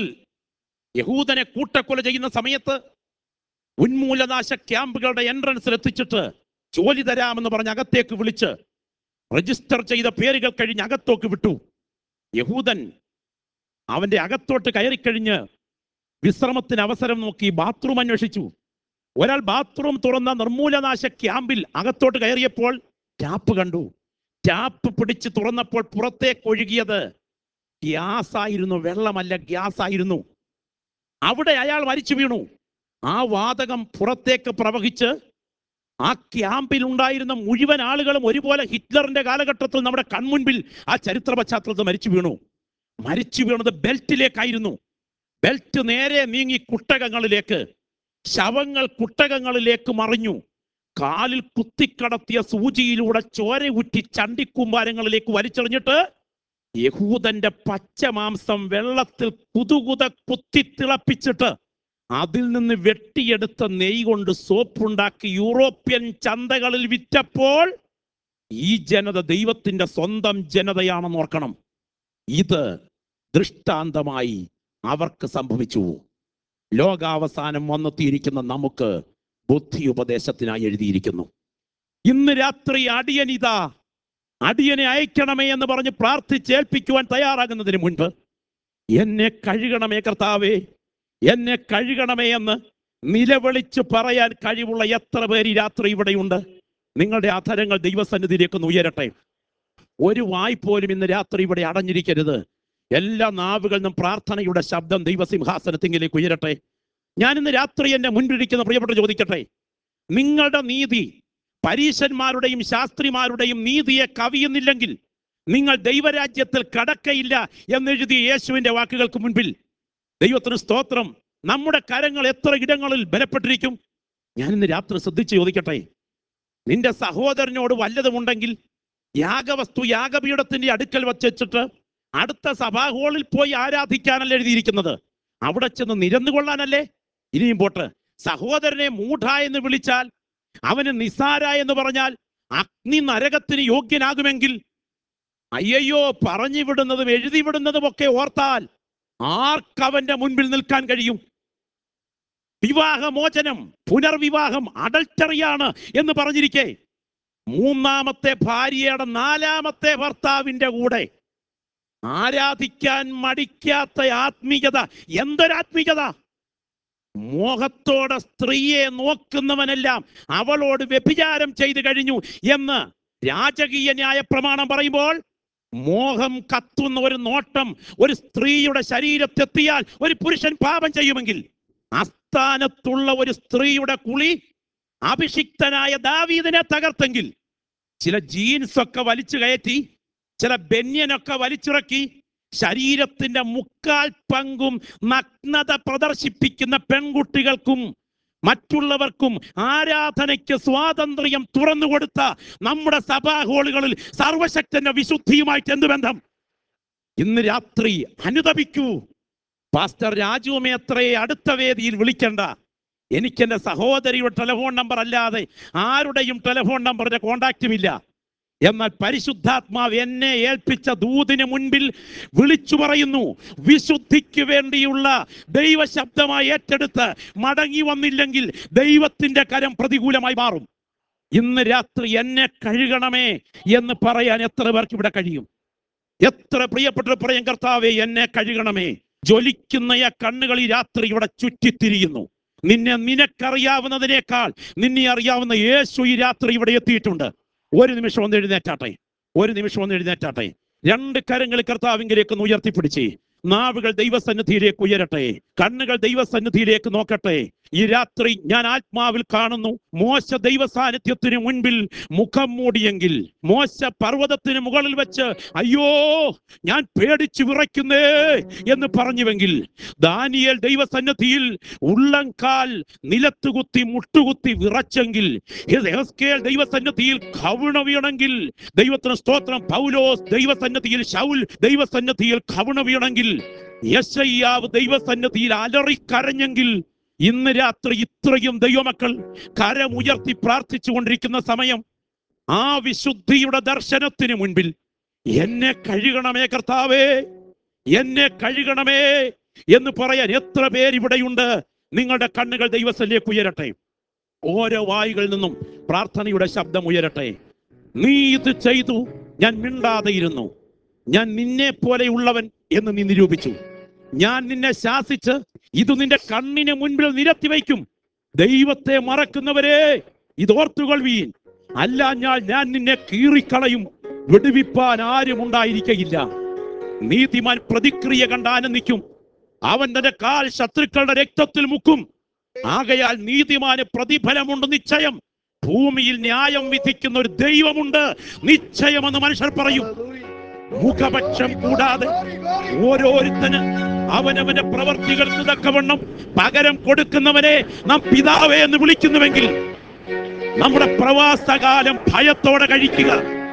യഹൂദനെ കൂട്ടക്കൊല ചെയ്യുന്ന സമയത്ത് ഉന്മൂലനാശ ക്യാമ്പുകളുടെ എൻട്രൻസിൽ എത്തിച്ചിട്ട് ജോലി തരാമെന്ന് പറഞ്ഞ് അകത്തേക്ക് വിളിച്ച് രജിസ്റ്റർ ചെയ്ത പേരുകൾ കഴിഞ്ഞ് അകത്തോക്ക് വിട്ടു. യഹൂദൻ അവന്റെ അകത്തോട്ട് കയറിക്കഴിഞ്ഞ് വിശ്രമത്തിന് അവസരം നോക്കി ബാത്റൂം അന്വേഷിച്ചു. ഒരാൾ ബാത്റൂം തുറന്ന നിർമൂലനാശ ക്യാമ്പിൽ അകത്തോട്ട് കയറിയപ്പോൾ ടാപ്പ് കണ്ടു. ടാപ്പ് പിടിച്ച് തുറന്നപ്പോൾ പുറത്തേക്ക് ഒഴുകിയത് ഗ്യാസ് ആയിരുന്നു, വെള്ളമല്ല, ഗ്യാസ് ആയിരുന്നു. അവിടെ അയാൾ മരിച്ചു വീണു. ആ വാതകം പുറത്തേക്ക് പ്രവഹിച്ച് ആ ക്യാമ്പിൽ ഉണ്ടായിരുന്ന മുഴുവൻ ആളുകളും ഒരുപോലെ ഹിറ്റ്ലറിന്റെ കാലഘട്ടത്തിൽ നമ്മുടെ കൺമുൻപിൽ ആ ചരിത്ര പശ്ചാത്തലത്തിൽ മരിച്ചു വീണു. മരിച്ചു വീണത് ബെൽറ്റിലേക്കായിരുന്നു. ബെൽറ്റ് നേരെ നീങ്ങി കുട്ടകങ്ങളിലേക്ക്, ശവങ്ങൾ കുട്ടകങ്ങളിലേക്ക് മറിഞ്ഞു. കാലിൽ കുത്തിക്കടത്തിയ സൂചിയിലൂടെ ചോര ഉറ്റി ചണ്ടിക്കൂമ്പാരങ്ങളിലേക്ക് വലിച്ചെറിഞ്ഞിട്ട് യഹൂദന്റെ പച്ചമാംസം വെള്ളത്തിൽ കുതുകുത കുത്തി തിളപ്പിച്ചിട്ട് അതിൽ നിന്ന് വെട്ടിയെടുത്ത നെയ്യ് കൊണ്ട് സോപ്പുണ്ടാക്കി യൂറോപ്യൻ ചന്തകളിൽ വിറ്റപ്പോൾ ഈ ജനത ദൈവത്തിന്റെ സ്വന്തം ജനതയാണെന്ന് ഓർക്കണം. ഇത് ദൃഷ്ടാന്തമായി അവർക്ക് സംഭവിച്ചു. ലോകാവസാനം വന്നെത്തിയിരിക്കുന്ന നമുക്ക് ബുദ്ധി ഉപദേശത്തിനായി എഴുതിയിരിക്കുന്നു. ഇന്ന് രാത്രി അടിയനിതാ, അടിയനെ അയക്കണമേ എന്ന് പറഞ്ഞ് പ്രാർത്ഥിച്ചേൽപ്പിക്കുവാൻ തയ്യാറാകുന്നതിന് മുൻപ് എന്നെ കഴുകണമേ കർത്താവേ, എന്നെ കഴുകണമേ എന്ന് നിലവിളിച്ച് പറയാൻ കഴിവുള്ള എത്ര പേര് ഈ രാത്രി ഇവിടെയുണ്ട്? നിങ്ങളുടെ അധരങ്ങൾ ദൈവസന്നിധിയിലേക്ക് ഒന്ന് ഉയരട്ടെ. ഒരു വായ് പോലും ഇന്ന് രാത്രി ഇവിടെ അടഞ്ഞിരിക്കരുത്. എല്ലാ നാവുകളിൽ നിന്നും പ്രാർത്ഥനയുടെ ശബ്ദം ദൈവസിംഹാസനത്തിലേക്ക് ഉയരട്ടെ. ഞാൻ ഇന്ന് രാത്രി എന്നെ മുൻപിരിക്കുന്ന പ്രിയപ്പെട്ട ചോദിക്കട്ടെ, നിങ്ങളുടെ നീതി പരീശന്മാരുടെയും ശാസ്ത്രിമാരുടെയും നീതിയെ കവിയുന്നില്ലെങ്കിൽ നിങ്ങൾ ദൈവരാജ്യത്തിൽ കടക്കയില്ല എന്നെഴുതിയ യേശുവിന്റെ വാക്കുകൾക്ക് മുൻപിൽ ദൈവത്തിന് സ്തോത്രം. നമ്മുടെ കരങ്ങൾ എത്ര ഇടങ്ങളിൽ ബലപ്പെട്ടിരിക്കും? ഞാൻ ഇന്ന് രാത്രി ശ്രദ്ധിച്ച് ചോദിക്കട്ടെ, നിന്റെ സഹോദരനോട് വല്ലതുമുണ്ടെങ്കിൽ യാഗവസ്തു യാഗപീഠത്തിന്റെ അടുക്കൽ വച്ചിട്ട് അടുത്ത സഭാ ഹാളിൽ പോയി ആരാധിക്കാനല്ല എഴുതിയിരിക്കുന്നത്, അവിടെ ചെന്ന് നിരന്നുകൊള്ളാനല്ലേ? ഇനിയും പോട്ട്, സഹോദരനെ മൂഢ എന്ന് വിളിച്ചാൽ, അവന് നിസാര എന്ന് പറഞ്ഞാൽ അഗ്നി നരകത്തിന് യോഗ്യനാകുമെങ്കിൽ, അയ്യോ പറഞ്ഞു വിടുന്നതും എഴുതി വിടുന്നതും ഒക്കെ ഓർത്താൽ ആർക്കവന്റെ മുൻപിൽ നിൽക്കാൻ കഴിയും? വിവാഹമോചനം, പുനർവിവാഹം അഡൽട്ടറിയാണ് എന്ന് പറഞ്ഞിരിക്കെ മൂന്നാമത്തെ ഭാര്യയുടെ നാലാമത്തെ ഭർത്താവിന്റെ കൂടെ ആരാധിക്കാൻ മടിക്കാത്ത ആത്മീയത എന്തൊരാത്മീയത! മോഹത്തോടെ സ്ത്രീയെ നോക്കുന്നവനെല്ലാം അവളോട് വ്യഭിചാരം ചെയ്തു കഴിഞ്ഞു എന്ന് രാജകീയ ന്യായ പ്രമാണം പറയുമ്പോൾ മോഹം കത്തുന്ന ഒരു നോട്ടം ഒരു സ്ത്രീയുടെ ശരീരത്തെത്തിയാൽ ഒരു പുരുഷൻ പാപം ചെയ്യുമെങ്കിൽ, അസ്ഥാനത്തുള്ള ഒരു സ്ത്രീയുടെ കുളി അഭിഷിക്തനായ ദാവീദിനെ തകർത്തെങ്കിൽ, ചില ജീൻസ് ഒക്കെ വലിച്ചു കയറ്റി, ചില ബെന്യനൊക്കെ വലിച്ചിറക്കി, ശരീരത്തിന്റെ മുക്കാൽ പങ്കും നഗ്നത പ്രദർശിപ്പിക്കുന്ന പെൺകുട്ടികൾക്കും മറ്റുള്ളവർക്കും ആരാധനയ്ക്ക് സ്വാതന്ത്ര്യം തുറന്നുകൊടുത്ത നമ്മുടെ സഭാ ഹാളുകളിൽ സർവശക്തന്റെ വിശുദ്ധിയുമായിട്ട് എന്ത് ബന്ധം? ഇന്ന് രാത്രി അനുതപിക്കൂ. പാസ്റ്റർ രാജുവെ അത്രയെ അടുത്ത വേദിയിൽ വിളിക്കണ്ട. എനിക്കെന്റെ സഹോദരിയുടെ ടെലിഫോൺ നമ്പർ അല്ലാതെ ആരുടെയും ടെലിഫോൺ നമ്പറിന്റെ കോണ്ടാക്റ്റും ഇല്ല. എന്നാൽ പരിശുദ്ധാത്മാവ് എന്നെ ഏൽപ്പിച്ച ദൂതിന് മുൻപിൽ വിളിച്ചു പറയുന്നു, വിശുദ്ധിക്ക് വേണ്ടിയുള്ള ദൈവശബ്ദമായി ഏറ്റെടുത്ത് മടങ്ങി വന്നില്ലെങ്കിൽ ദൈവത്തിന്റെ കരം പ്രതികൂലമായി മാറും. ഇന്ന് രാത്രി എന്നെ കഴുകണമേ എന്ന് പറയാൻ എത്ര പേർക്ക് ഇവിടെ കഴിയും? എത്ര പ്രിയപ്പെട്ട പറയും, കർത്താവേ എന്നെ കഴുകണമേ. ജ്വലിക്കുന്ന ആ കണ്ണുകൾ ഈ രാത്രി ഇവിടെ ചുറ്റിത്തിരിയുന്നു. നിന്നെ നിനക്കറിയാവുന്നതിനേക്കാൾ നിന്നെ അറിയാവുന്ന യേശു ഈ രാത്രി ഇവിടെ എത്തിയിട്ടുണ്ട്. ഒരു നിമിഷം ഒന്ന് എഴുന്നേറ്റാട്ടെ, ഒരു നിമിഷം ഒന്ന് എഴുന്നേറ്റാട്ടെ. രണ്ട് കരങ്ങൾ കർത്താവിലേക്ക് ഒന്ന് ഉയർത്തിപ്പിടിച്ച്, നാവുകൾ ദൈവസന്നിധിയിലേക്ക് ഉയരട്ടെ, കണ്ണുകൾ ദൈവസന്നിധിയിലേക്ക് നോക്കട്ടെ. ഈ രാത്രി ഞാൻ ആത്മാവിൽ കാണുന്നു, മോശ ദൈവ സാന്നിധ്യത്തിന് മുൻപിൽ മുഖം മൂടിയെങ്കിൽ, മോശ പർവ്വതത്തിന് മുകളിൽ വെച്ച് അയ്യോ ഞാൻ പേടിച്ചു വിറയ്ക്കുന്നേ എന്ന് പറഞ്ഞുവെങ്കിൽ, ദാനിയേൽ ദൈവസന്നിധിയിൽ ഉള്ളംകാൽ നിലത്തുകുത്തി മുട്ടുകുത്തി വിറച്ചെങ്കിൽ, യെഹെസ്കേൽ ദൈവസന്നിധിയിൽ കവിണ വീണെങ്കിൽ, ദൈവത്തിന് സ്തോത്രം, പൗലോസ് ദൈവസന്നിധിയിൽ, ശൗൽ ദൈവസന്നിധിയിൽ കവിണ വീണെങ്കിൽ, യെശയ്യാവ് ദൈവസന്നിധിയിൽ അലറിക്കരഞ്ഞെങ്കിൽ, ഇന്ന് രാത്രി ഇത്രയും ദൈവമക്കൾ കരമുയർത്തി പ്രാർത്ഥിച്ചു കൊണ്ടിരിക്കുന്ന സമയം, ആ വിശുദ്ധിയുടെ ദർശനത്തിന് മുൻപിൽ എന്നെ കഴുകണമേ കർത്താവേ, എന്നെ കഴുകണമേ എന്ന് പറയാൻ എത്ര പേരിവിടെയുണ്ട്? നിങ്ങളുടെ കണ്ണുകൾ ദൈവസന്നിധിയിലേക്ക് ഉയരട്ടെ. ഓരോ വായുകളിൽ നിന്നും പ്രാർത്ഥനയുടെ ശബ്ദം ഉയരട്ടെ. നീ ഇത് ചെയ്തു, ഞാൻ മിണ്ടാതെ ഇരുന്നു. ഞാൻ നിന്നെ പോലെയുള്ളവൻ എന്ന് നീ നിരൂപിച്ചു. ഞാൻ നിന്നെ ശാസിച്ച് ഇത് നിന്റെ കണ്ണിന് മുൻപിൽ നിരത്തി വയ്ക്കും. ദൈവത്തെ മറക്കുന്നവരെ ഇതോർത്തുകൊള്ളുവീൻ, അല്ല ഞാൻ ഞാൻ നിന്നെ കീറിക്കളയും, വിടുവിപ്പാൻ ആരും ഉണ്ടായിരിക്കയില്ല. നീതിമാൻ പ്രതിക്രിയ കണ്ട് ആനന്ദിക്കും, അവൻ തന്റെ കാൽ ശത്രുക്കളുടെ രക്തത്തിൽ മുക്കും. ആകയാൽ നീതിമാന് പ്രതിഫലമുണ്ട് നിശ്ചയം. ഭൂമിയിൽ ന്യായം വിധിക്കുന്ന ഒരു ദൈവമുണ്ട് നിശ്ചയമെന്ന് മനുഷ്യർ പറയും. മുഖപക്ഷം കൂടാതെ ഓരോരുത്തന് അവനവന്റെ പ്രവർത്തികൾക്ക് തക്കവണ്ണം പകരം കൊടുക്കുന്നവനെ നാം പിതാവേ എന്ന് വിളിക്കുന്നുവെങ്കിൽ, നമ്മുടെ പ്രവാസകാലം ഭയത്തോടെ കഴിക്കുക.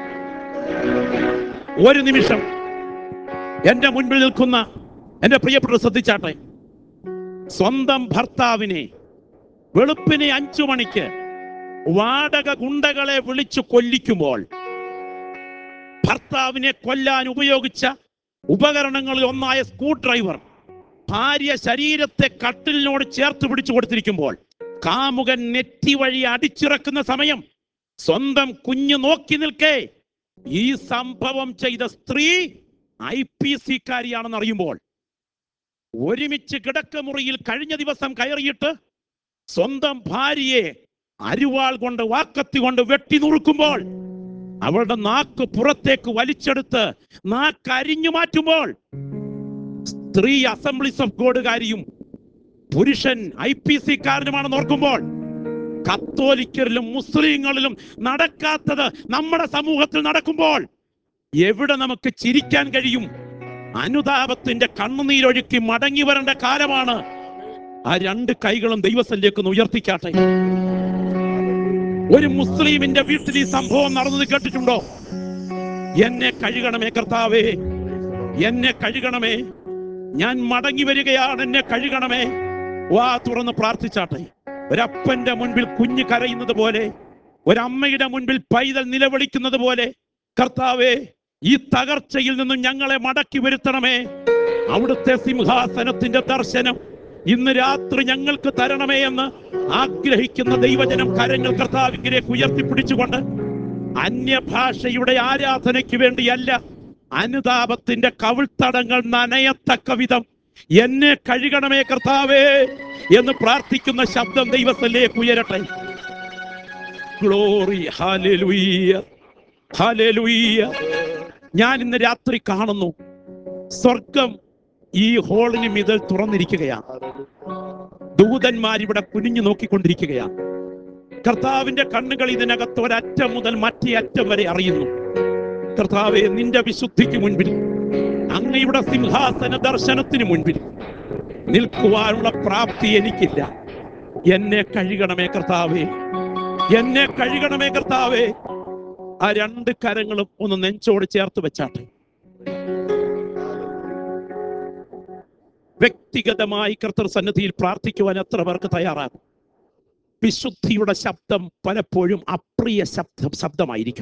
ഒരു നിമിഷം എന്റെ മുൻപിൽ നിൽക്കുന്ന എന്റെ പ്രിയപ്പെട്ട ശ്രദ്ധിച്ചാട്ടെ. സ്വന്തം ഭർത്താവിനെ വെളുപ്പിനെ അഞ്ചു മണിക്ക് വാടക ഗുണ്ടകളെ വിളിച്ചു കൊല്ലിക്കുമ്പോൾ, ഭർത്താവിനെ കൊല്ലാൻ ഉപയോഗിച്ച ഉപകരണങ്ങളിൽ ഒന്നായ സ്ക്രൂ ഡ്രൈവർ ഭാര്യ ശരീരത്തെ കട്ടിലിനോട് ചേർത്ത് പിടിച്ചു കൊടുത്തിരിക്കുമ്പോൾ, കാമുകൻ നെറ്റി വഴി അടിച്ചിറക്കുന്ന സമയം സ്വന്തം കുഞ്ഞു നോക്കി നിൽക്കേ ഈ സംഭവം ചെയ്ത സ്ത്രീ ഐ പി സി കാരിയാണെന്ന് അറിയുമ്പോൾ, ഒരുമിച്ച് കിടക്കമുറിയിൽ കഴിഞ്ഞ ദിവസം കയറിയിട്ട് സ്വന്തം ഭാര്യയെ അരിവാൾ കൊണ്ട് വാക്കത്തി കൊണ്ട് വെട്ടി നുറുക്കുമ്പോൾ, അവളുടെ നാക്ക് പുറത്തേക്ക് വലിച്ചെടുത്ത് നാക്ക് അരിഞ്ഞു മാറ്റുമ്പോൾ, സ്ത്രീ അസംബ്ലീസ് ഓഫ് ഗോഡുകാരിയും പുരുഷൻ ഐ പി സി കാരനുമാണെന്ന് ഓർക്കുമ്പോൾ, കത്തോലിക്കരിലും മുസ്ലിങ്ങളിലും നടക്കാത്തത് നമ്മുടെ സമൂഹത്തിൽ നടക്കുമ്പോൾ എവിടെ നമുക്ക് ചിരിക്കാൻ കഴിയും? അനുതാപത്തിന്റെ കണ്ണുനീരൊഴുക്കി മടങ്ങി വരേണ്ട കാലമാണ്. ആ രണ്ട് കൈകളും ദൈവസന്നിധിയിലേക്ക് ഉയർത്തിക്കാട്ടെ. ഒരു മുസ്ലിമിന്റെ വീട്ടിൽ ഈ സംഭവം നടന്നത് കേട്ടിട്ടുണ്ടോ? എന്നെ കഴുകണമേ കർത്താവേ, എന്നെ കഴുകണമേ, ഞാൻ മടങ്ങി വരികയാണ്, എന്നെ കഴുകണമേ. വാ തുറന്ന് പ്രാർത്ഥിച്ചാട്ടെ. ഒരപ്പന്റെ മുൻപിൽ കുഞ്ഞ് കരയുന്നത് പോലെ, ഒരമ്മയുടെ മുൻപിൽ പൈതൽ നിലവിളിക്കുന്നത് പോലെ, കർത്താവേ ഈ തകർച്ചയിൽ നിന്നും ഞങ്ങളെ മടക്കി വരുത്തണമേ. അവിടുത്തെ സിംഹാസനത്തിന്റെ ദർശനം ഇന്ന് രാത്രി ഞങ്ങൾക്ക് തരണമേ എന്ന് ആഗ്രഹിക്കുന്ന ദൈവജനം കരങ്ങൾ കർത്താവിലേക്ക് ഉയർത്തിപ്പിടിച്ചുകൊണ്ട്, അന്യഭാഷയുടെ ആരാധനയ്ക്ക് വേണ്ടിയല്ല, അനുതാപത്തിന്റെ കവിൾത്തടങ്ങൾ നനയത്തക്ക വിധം എന്നെ കഴുകണമേ കർത്താവേ എന്ന് പ്രാർത്ഥിക്കുന്ന ശബ്ദം ദൈവത്തിലേക്ക് ഉയരട്ടെ. Glory, hallelujah, hallelujah. ഞാൻ ഇന്ന് രാത്രി കാണുന്നു, സ്വർഗം ഈ ഹോളിന് മിതൽ തുറന്നിരിക്കുകയാണ്. ദൂതന്മാരിവിടെ കുനിഞ്ഞു നോക്കിക്കൊണ്ടിരിക്കുകയാണ്. കർത്താവിന്റെ കണ്ണുകൾ ഇതിനകത്ത് ഒരറ്റം മുതൽ മറ്റേ അറ്റം വരെ അറിയുന്നു. കർത്താവെ, നിന്റെ വിശുദ്ധിക്ക് മുൻപിൽ, അങ്ങയുടെ സിംഹാസന ദർശനത്തിന് മുൻപിൽ നിൽക്കുവാനുള്ള പ്രാപ്തി എനിക്കില്ല. എന്നെ കഴുകണമേ കർത്താവേ, എന്നെ കഴുകണമേ കർത്താവേ. ആ രണ്ട് കരങ്ങളും ഒന്ന് നെഞ്ചോട് ചേർത്ത് വെച്ചാട്ടെ. വ്യക്തിഗതമായി കർത്തൃ സന്നിധിയിൽ പ്രാർത്ഥിക്കുവാൻ എത്ര പേർക്ക് തയ്യാറാകും? വിശുദ്ധിയുടെ ശബ്ദം പലപ്പോഴും അപ്രിയ ശബ്ദം ശബ്ദമായിരിക്കും.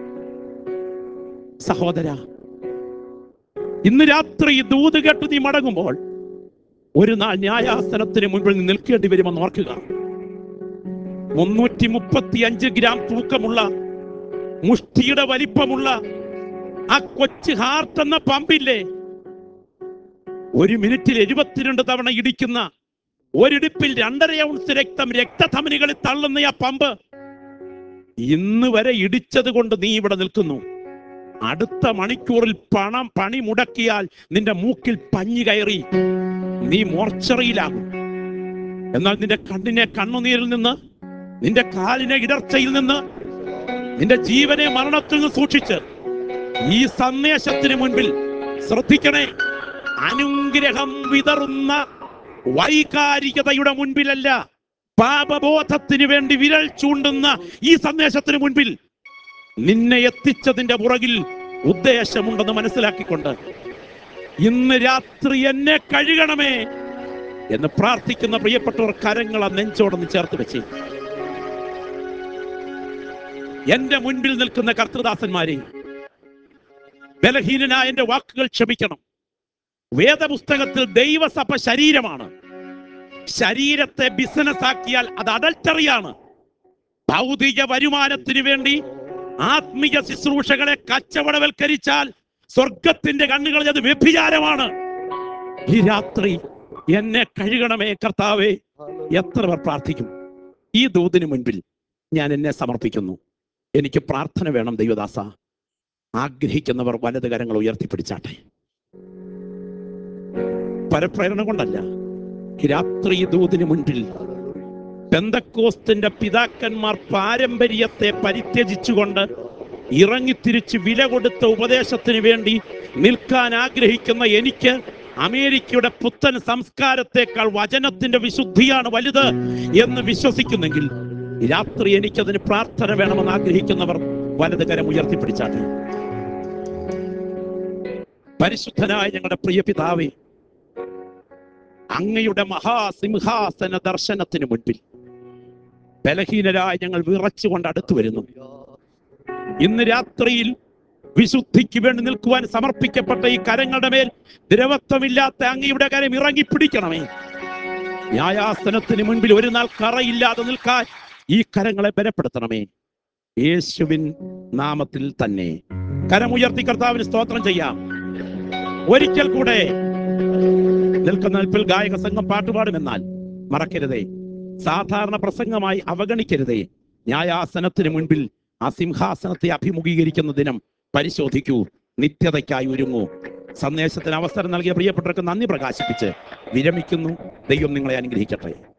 സഹോദര, ഇന്ന് രാത്രി ദൂത് കേട്ട് നീ മടങ്ങുമ്പോൾ ഒരു നാൾ ന്യായാസനത്തിന് മുൻപിൽ നീ നിൽക്കേണ്ടി വരുമെന്ന് ഓർക്കുക. മുന്നൂറ്റി മുപ്പത്തി അഞ്ച് ഗ്രാം തൂക്കമുള്ള, മുഷ്ടിയുടെ വലിപ്പമുള്ള ആ കൊച്ചു ഹാർട്ട് എന്ന പമ്പില്ലേ, ഒരു മിനിറ്റിൽ എഴുപത്തിരണ്ട് തവണ ഇടിക്കുന്ന, ഒരിടിപ്പിൽ രണ്ടര ഔൺസ് രക്തം രക്തധമനികളിൽ തള്ളുന്ന ആ പമ്പ് ഇന്ന് വരെ ഇടിച്ചത് കൊണ്ട് നീ ഇവിടെ നിൽക്കുന്നു. അടുത്ത മണിക്കൂറിൽ പണം പണി മുടക്കിയാൽ നിന്റെ മൂക്കിൽ പഞ്ഞി കയറി നീ മോർച്ചറിയിലാകും. എന്നാൽ നിന്റെ കണ്ണിനെ കണ്ണുനീരിൽ നിന്ന്, നിന്റെ കാലിനെ ഇടർച്ചയിൽ നിന്ന്, നിന്റെ ജീവനെ മരണത്തിൽ നിന്ന് സൂക്ഷിച്ച് ഈ സന്ദേശത്തിന് മുൻപിൽ ശ്രദ്ധിക്കണേ. അനുഗ്രഹം വിതറുന്ന വൈകാരികതയുടെ മുൻപിലല്ല, പാപബോധത്തിന് വേണ്ടി വിരൽ ചൂണ്ടുന്ന ഈ സന്ദേശത്തിന് മുൻപിൽ നിന്നെ എത്തിച്ചതിന്റെ പുറകിൽ ഉദ്ദേശമുണ്ടെന്ന് മനസ്സിലാക്കിക്കൊണ്ട് ഇന്ന് രാത്രി എന്നെ കഴുകണമേ എന്ന് പ്രാർത്ഥിക്കുന്ന പ്രിയപ്പെട്ടവർ കരങ്ങൾ ആ നെഞ്ചോടൊന്ന് ചേർത്ത് വെച്ച്. എന്റെ മുൻപിൽ നിൽക്കുന്ന കർത്തൃദാസന്മാരെ, ബലഹീനനായ എന്റെ വാക്കുകൾ ക്ഷമിക്കണം. വേദപുസ്തകത്തിൽ ദൈവസഭ ശരീരമാണ്. ശരീരത്തെ ബിസിനസ് ആക്കിയാൽ അത് അഡൽട്ടറിയാണ്. ഭൗതിക വരുമാനത്തിന് വേണ്ടി ആത്മീയ ശുശ്രൂഷകളെ കച്ചവടവൽക്കരിച്ചാൽ സ്വർഗത്തിന്റെ കണ്ണുകളിൽ അത് വ്യഭിചാരമാണ്. ഈ രാത്രി എന്നെ കഴുകണമേ കർത്താവേ. എത്ര പേർ പ്രാർത്ഥിക്കും? ഈ ദൂതിന് മുൻപിൽ ഞാൻ എന്നെ സമർപ്പിക്കുന്നു. എനിക്ക് പ്രാർത്ഥന വേണം ദൈവദാസ. ആഗ്രഹിക്കുന്നവർ വലത് കരങ്ങൾ ഉയർത്തിപ്പിടിച്ചാട്ടെ. പരപ്രേരണ കൊണ്ടല്ല, രാത്രി ദൂതിന് മുൻപിൽ പെന്തക്കോസ്തിന്റെ പിതാക്കന്മാർ പാരമ്പര്യത്തെ പരിത്യജിച്ചുകൊണ്ട് ഇറങ്ങിത്തിരിച്ച് വില കൊടുത്ത ഉപദേശത്തിന് വേണ്ടി നിൽക്കാൻ ആഗ്രഹിക്കുന്ന എനിക്ക് അമേരിക്കയുടെ പുത്തൻ സംസ്കാരത്തെക്കാൾ വചനത്തിന്റെ വിശുദ്ധിയാണ് വലുത് എന്ന് വിശ്വസിക്കുന്നെങ്കിൽ രാത്രി എനിക്കതിന് പ്രാർത്ഥന വേണമെന്ന് ആഗ്രഹിക്കുന്നവർ വലത് കരം ഉയർത്തിപ്പിടിച്ചാട്ടെ. പരിശുദ്ധനായ ഞങ്ങളുടെ പ്രിയ പിതാവേ, അങ്ങയുടെ മഹാസിംഹാസന ദർശനത്തിന് മുൻപിൽ ബലഹീനരായ ഞങ്ങൾ വിറച്ചുകൊണ്ട് അടുത്തു വരുന്നു. ഇന്ന് രാത്രിയിൽ വിശുദ്ധിക്ക് വേണ്ടി നിൽക്കുവാൻ സമർപ്പിക്കപ്പെട്ട ഈ കരങ്ങളുടെ മേൽ ദ്രവത്വമില്ലാത്ത അങ്ങയുടെ കരം ഇറങ്ങിപ്പിടിക്കണമേ. ന്യായാസനത്തിന് മുൻപിൽ ഒരു നാൾ കറയില്ലാതെ നിൽക്കാൻ ഈ കരങ്ങളെ ബലപ്പെടുത്തണമേ. യേശുവിൻ നാമത്തിൽ തന്നെ കരമുയർത്തി കർത്താവിന് സ്തോത്രം ചെയ്യാം. ഒരിക്കൽ കൂടെ നിൽക്കുന്ന നിൽപ്പിൽ ഗായക സംഘം പാട്ടുപാടുമെന്നാൽ മറക്കരുതേ, സാധാരണ പ്രസംഗമായി അവഗണിക്കരുതേ. ന്യായാസനത്തിന് മുൻപിൽ ആ സിംഹാസനത്തെ അഭിമുഖീകരിക്കുന്ന ദിനം പരിശോധിക്കൂ. നിത്യതയ്ക്കായി ഒരുങ്ങൂ. സന്ദേശത്തിന് അവസരം നൽകിയ പ്രിയപ്പെട്ടവർക്ക് നന്ദി പ്രകാശിപ്പിച്ച് വിരമിക്കുന്നു. ദൈവം നിങ്ങളെ അനുഗ്രഹിക്കട്ടെ.